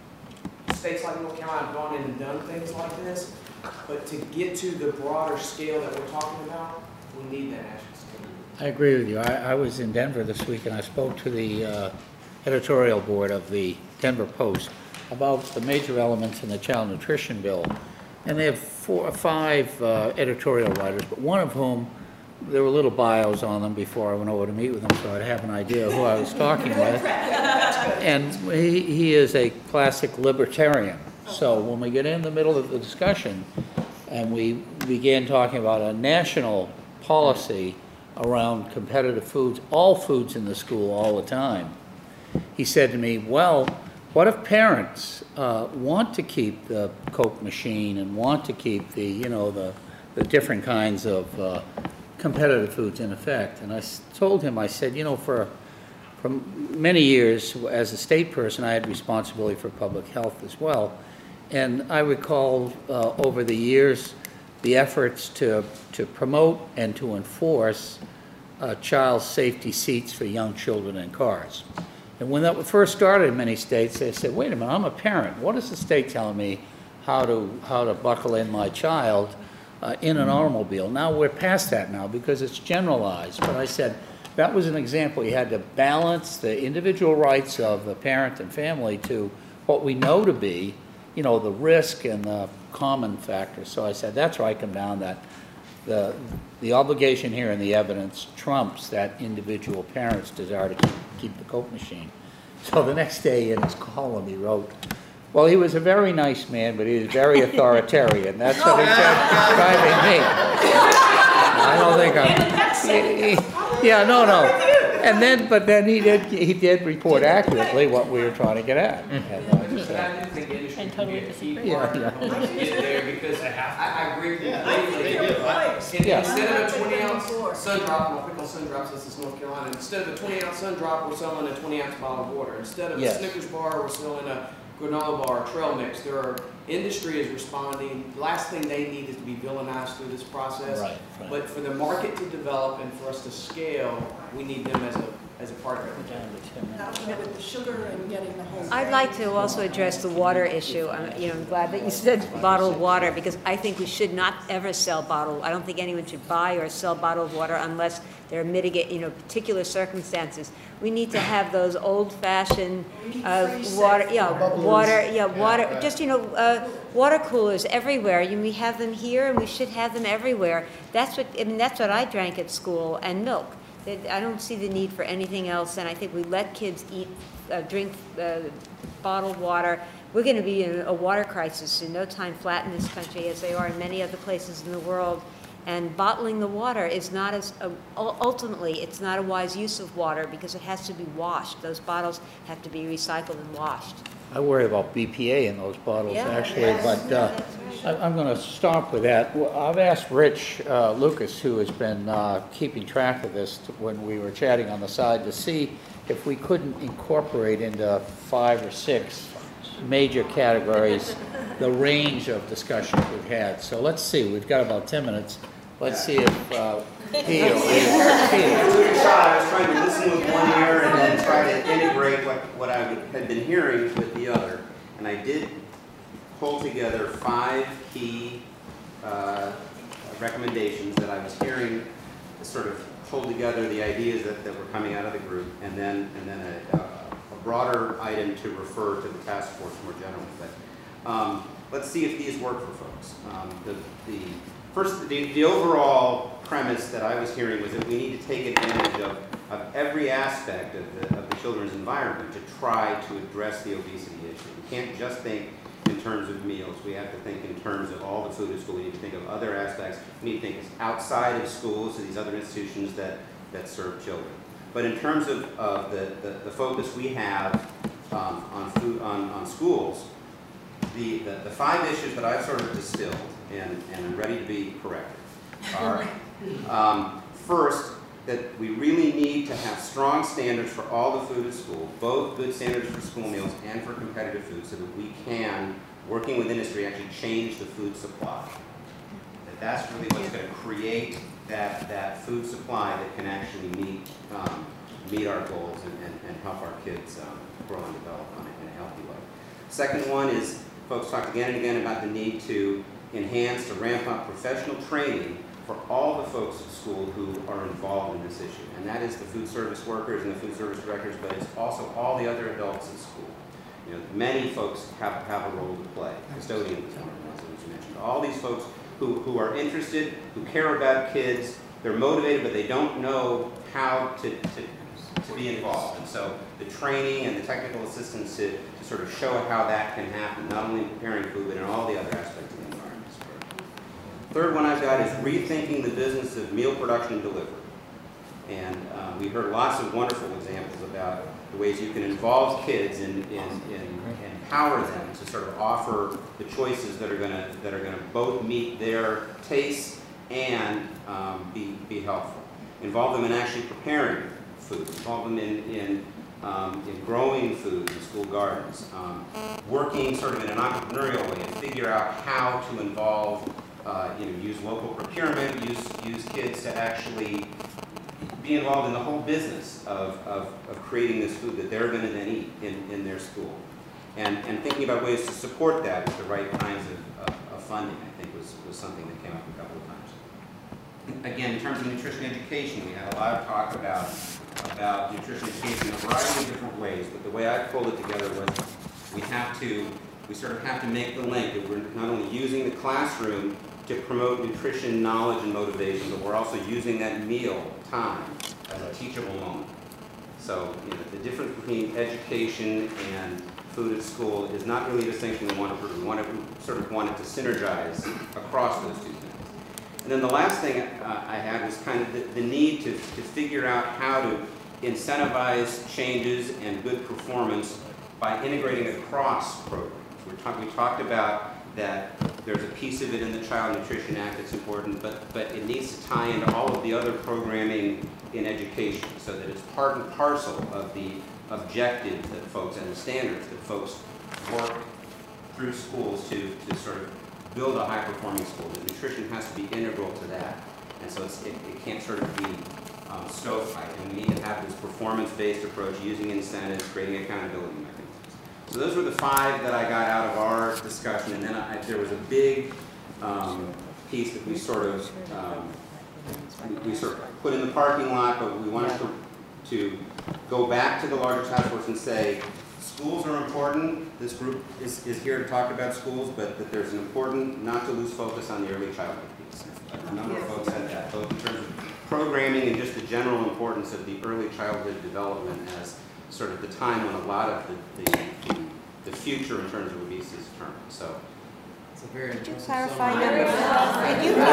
States like North Carolina have gone in and done things like this, but to get to the broader scale that we're talking about, we need that national standard. I agree with you. I, I was in Denver this week and I spoke to the uh, editorial board of the Denver Post about the major elements in the child nutrition bill. And they have four or five uh, editorial writers, but one of whom, there were little bios on them before I went over to meet with them, so I'd have an idea who I was talking with. And he, he is a classic libertarian. So when we get in the middle of the discussion and we began talking about a national policy around competitive foods, all foods in the school all the time, he said to me, well, what if parents uh, want to keep the Coke machine and want to keep the, you know, the, the different kinds of uh, competitive foods in effect? And I told him, I said, you know, for, for many years as a state person, I had responsibility for public health as well. And I recall uh, over the years the efforts to, to promote and to enforce uh, child safety seats for young children in cars. And when that first started in many states, they said, wait a minute, I'm a parent. What is the state telling me how to, how to buckle in my child uh, in an automobile? Now we're past that now because it's generalized. But I said, that was an example. You had to balance the individual rights of the parent and family to what we know to be, you know, the risk and the common factors. So I said, that's where I come down, that the, the obligation here and the evidence trumps that individual parent's desire to keep, keep the Coke machine. So the next day in his column he wrote, well, he was a very nice man, but he was very authoritarian. That's what he said describing me. I don't think I'm... He, he, yeah, no, no. And then, but then he did, he did report accurately what we were trying to get at. And, uh, But I do think industry And can totally be a key disagree. part Yeah, yeah. to get there because I, I agree completely. And Yeah. instead of a twenty ounce sun drop, and I'll pick on sun drops since it's North Carolina, instead of a twenty ounce sun drop, we're selling a twenty ounce bottle of water. Instead of Yes. a Snickers bar, we're selling a granola bar, a trail mix. There are, industry is responding. The last thing they need is to be villainized through this process. Right, right. But for the market to develop and for us to scale, we need them as a, as a partner. With the sugar and getting the whole. I'd like to also address the water issue. I'm, you know, I'm glad that you said bottled water, because I think we should not ever sell bottled. I don't think anyone should buy or sell bottled water unless there are mitigate, you know, particular circumstances. We need to have those old-fashioned uh, water, yeah, water, yeah, water. Just you know, uh, water coolers everywhere. You, we have them here, and we should have them everywhere. That's what I mean. That's what I drank at school, and milk. I don't see the need for anything else, and I think we let kids eat, uh, drink uh, bottled water. We're going to be in a water crisis in no time flat in this country, as they are in many other places in the world. And bottling the water is not as, uh, ultimately, it's not a wise use of water because it has to be washed. Those bottles have to be recycled and washed. I worry about B P A in those bottles, Yeah, actually, yes, but uh, I- I'm going to stop with that. Well, I've asked Rich uh, Lucas, who has been uh, keeping track of this to- when we were chatting on the side, to see if we couldn't incorporate into five or six major categories the range of discussions we've had. So let's see, we've got about ten minutes. Let's see if uh, he or I took a shot. I was trying to listen with one ear and then try to integrate what, what I had been hearing with the other. And I did pull together five key uh, recommendations that I was hearing, to sort of pull together the ideas that, that were coming out of the group, and then and then a, a broader item to refer to the task force more generally. But um, let's see if these work for folks. Um, the, the first, the, the overall premise that I was hearing was that we need to take advantage of, of every aspect of the, of the children's environment to try to address the obesity issue. We can't just think in terms of meals. We have to think in terms of all the food at school. We need to think of other aspects. We need to think outside of schools to these other institutions that, that serve children. But in terms of, of the, the, the focus we have um, on, food, on, on schools, the, the, the five issues that I've sort of distilled, and, and I'm ready to be corrected, are um, first, that we really need to have strong standards for all the food at school, both good standards for school meals and for competitive food, so that we can, working with industry, actually change the food supply. That that's really what's going to create that, that food supply that can actually meet, um, meet our goals and, and, and help our kids um, grow and develop on it in a healthy way. Second one is, folks talked again and again about the need to enhance, to ramp up professional training for all the folks at school who are involved in this issue. And that is the food service workers and the food service directors, but it's also all the other adults at school. You know, many folks have, have a role to play. Custodians is one of the ones that you mentioned. All these folks who, who are interested, who care about kids, they're motivated, but they don't know how to, to, to be involved. And so the training and the technical assistance to, to sort of show how that can happen, not only in preparing food, but in all the other aspects of the environment. Third one I've got is rethinking the business of meal production and delivery. And uh, we heard lots of wonderful examples about the ways you can involve kids and, and, and empower them to sort of offer the choices that are going to that are going to both meet their tastes and um, be be helpful. Involve them in actually preparing food. Involve them in in, um, in growing food in school gardens. Um, working sort of in an entrepreneurial way and figure out how to involve. Uh, you know, use local procurement, use, use kids to actually be involved in the whole business of, of, of creating this food that they're going to then eat in, in their school. And, and thinking about ways to support that with the right kinds of, of, of funding, I think, was, was something that came up a couple of times. Again, in terms of nutrition education, we had a lot of talk about, about nutrition education in a variety of different ways, but the way I pulled it together was we have to, we sort of have to make the link that we're not only using the classroom to promote nutrition, knowledge, and motivation, but we're also using that meal time as a teachable moment. So, you know, the difference between education and food at school is not really a distinction we want to prove. We want to sort of want it to synergize across those two things. And then the last thing uh, I had was kind of the, the need to, to figure out how to incentivize changes and good performance by integrating across programs. We're talk, we talked about that there's a piece of it in the Child Nutrition Act that's important, but, but it needs to tie into all of the other programming in education so that it's part and parcel of the objectives that folks and the standards that folks work through schools to, to sort of build a high-performing school. The nutrition has to be integral to that. And so it's, it, it can't sort of be um, stovepipe. And we need to have this performance-based approach using incentives, creating accountability mechanisms. So those were the five that I got out of our discussion, and then I, there was a big um, piece that we sort of um, we, we sort of put in the parking lot, but we wanted to, to go back to the larger task force and say, schools are important. This group is, is here to talk about schools, but that there's an important not to lose focus on the early childhood piece. A number of folks said that, both in terms of programming and just the general importance of the early childhood development as sort of the time when a lot of the, the, the future in terms of obesity is determined. So, it's a very Could you clarify number five? Could you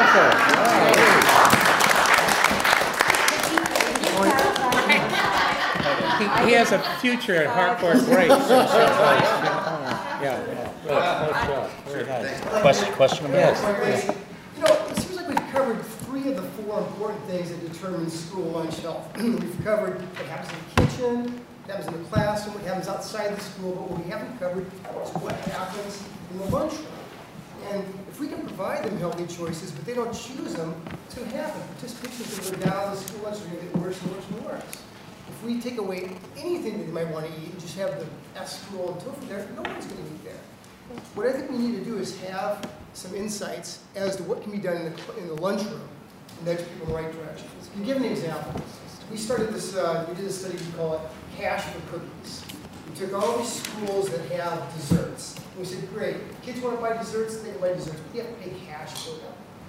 clarify? He, he has a future at Harcourt Grace. Yeah, yeah. Good, good job. Very nice. Question, question about yes. You know, it seems like we've covered three of the four important things that determine school lunch health. We've covered what happens in the kitchen, what happens in the classroom, what happens outside the school, but what we haven't covered is what happens in the lunchroom. And if we can provide them healthy choices, but they don't choose them, what's going to happen? Participation is going to go down, the school lunch is going to get worse and worse and worse. If we take away anything that they might want to eat and just have the S school and tofu there, no one's going to eat there. What I think we need to do is have some insights as to what can be done in the, in the lunchroom and nudge people in the right direction. To give an example, we started this, uh, we did a study, we call it Cash for Cookies. We took all these schools that have desserts, and we said, great, kids want to buy desserts, they can buy desserts, but you have to pay cash for them.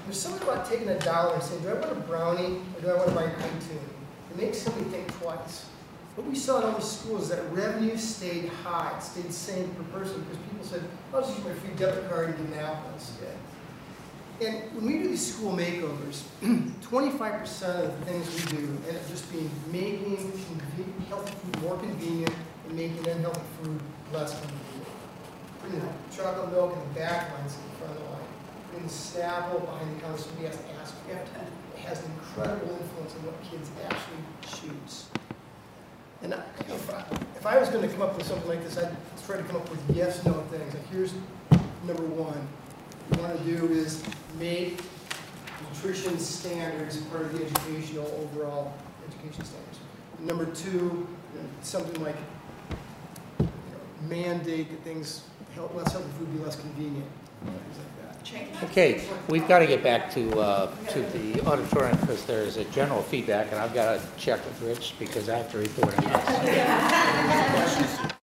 there's something about taking a dollar and saying, do I want a brownie or do I want to buy an iTunes? It makes somebody think twice. What we saw in all the schools is that revenue stayed high, it stayed the same per person because people said, I'll just use my free debit card and get an apple instead. And when we do these school makeovers, twenty-five percent of the things we do end up just being making conven- healthy food more convenient and making unhealthy food less convenient. Putting the chocolate milk in the back lines in the front of the line. Putting the Snapple behind the counter, somebody has to ask for it. It has an incredible influence on what kids actually choose. And I, if, I, if I was going to come up with something like this, I'd try to come up with yes, no things. Like here's number one. What we want to do is make nutrition standards part of the educational, overall education standards. Number two, you know, something like you know, mandate that things, help, less healthy food be less convenient, things like that. Okay, we've got to get back to, uh, to the auditorium because there's a general feedback, and I've got to check with Rich because I have to report on this.